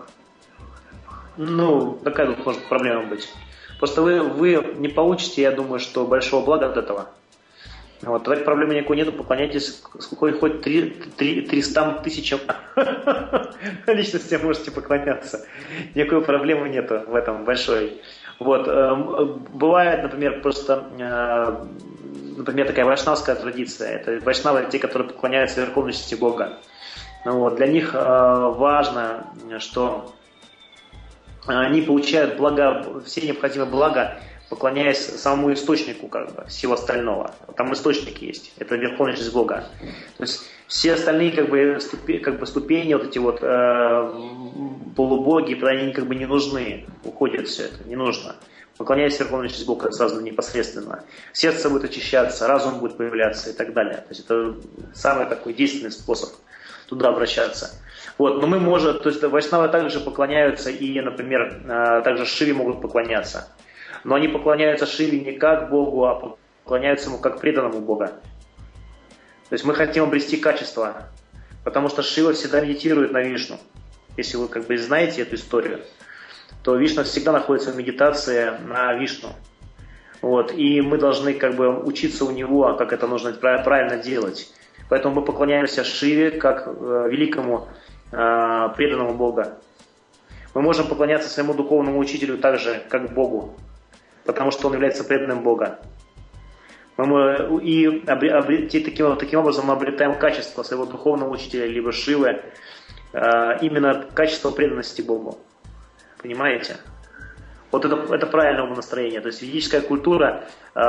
Какая тут может проблема быть? Просто вы не получите, я думаю, что большого блага от этого. Вот, тогда проблемы никакой нету, поклоняйтесь хоть 300 тысячам личностям можете поклоняться. Никакой проблемы нету в этом большой. Вот, бывает, например, например, такая вайшнавская традиция. Это вайшнавы, те, которые поклоняются верховности Бога. Вот, для них важно, что они получают блага, все необходимые блага, поклоняясь самому источнику всего остального. Там источник есть, это верховность Бога. То есть все остальные ступени, вот эти вот полубоги, они не нужны, уходит все это, не нужно. Поклоняясь верховности Бога сразу непосредственно. Сердце будет очищаться, разум будет появляться и так далее. То есть это самый такой действенный способ туда обращаться. Вот, но мы можем, то есть вайшнавы также поклоняются и, например, также Шиве могут поклоняться. Но они поклоняются Шиве не как Богу, а поклоняются ему как преданному Бога. То есть мы хотим обрести качество, потому что Шива всегда медитирует на Вишну. Если вы знаете эту историю, то Вишна всегда находится в медитации на Вишну. Вот, и мы должны учиться у него, как это нужно правильно делать. Поэтому мы поклоняемся Шиве как великому преданному Бога. Мы можем поклоняться своему духовному учителю так же, как Богу, потому что он является преданным Бога. И таким образом мы обретаем качество своего духовного учителя, либо Шивы, именно качество преданности Богу. Понимаете? Вот это правильное умонастроение. То есть ведическая культура,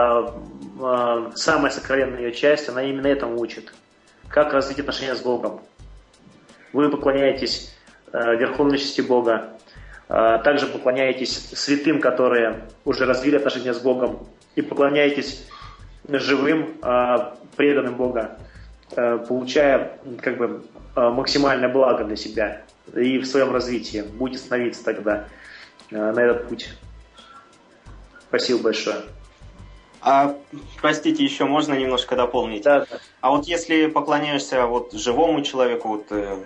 самая сокровенная ее часть, она именно этому учит. Как развить отношения с Богом. Вы поклоняетесь верховности Бога, также поклоняетесь святым, которые уже развили отношения с Богом, и поклоняетесь живым, преданным Бога, получая максимальное благо для себя и в своем развитии. Будете становиться тогда на этот путь. Спасибо большое. Простите, еще можно немножко дополнить? Да. А вот если поклоняешься живому человеку,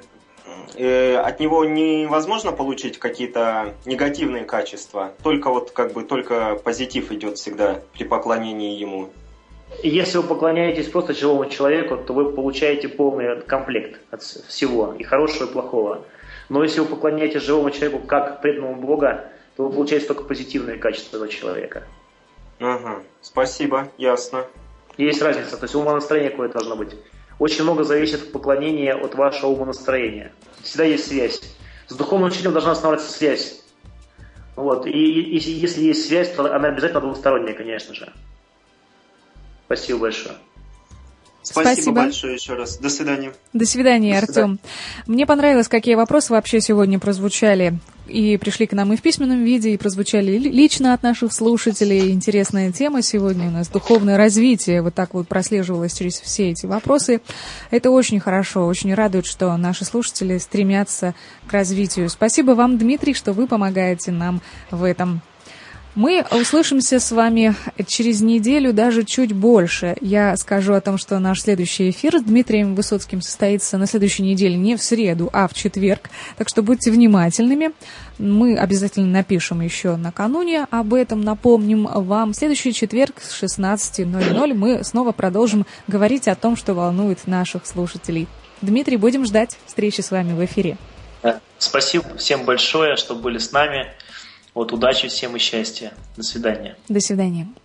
от него невозможно получить какие-то негативные качества? Только позитив идет всегда при поклонении ему? Если вы поклоняетесь просто живому человеку, то вы получаете полный комплект от всего, и хорошего, и плохого. Но если вы поклоняетесь живому человеку как преданному Бога, то вы получаете только позитивные качества этого человека. Ага, спасибо, ясно. Есть разница, то есть умонастроение какое должно быть. Очень много зависит в поклонении от вашего умонастроения. Всегда есть связь. С духовным учителем должна оставаться связь. Вот. И если есть связь, то она обязательно двусторонняя, конечно же. Спасибо большое. Спасибо большое еще раз. До свидания. До свидания, Артем. Мне понравилось, какие вопросы вообще сегодня прозвучали. И пришли к нам и в письменном виде, и прозвучали лично от наших слушателей. Интересная тема сегодня у нас. Духовное развитие. Вот так вот прослеживалось через все эти вопросы. Это очень хорошо. Очень радует, что наши слушатели стремятся к развитию. Спасибо вам, Дмитрий, что вы помогаете нам в этом. Мы услышимся с вами через неделю, даже чуть больше. Я скажу о том, что наш следующий эфир с Дмитрием Высоцким состоится на следующей неделе не в среду, а в четверг. Так что будьте внимательными. Мы обязательно напишем еще накануне об этом, напомним вам. В следующий четверг с 16:00 мы снова продолжим говорить о том, что волнует наших слушателей. Дмитрий, будем ждать встречи с вами в эфире. Спасибо всем большое, что были с нами. Удачи всем и счастья. До свидания. До свидания.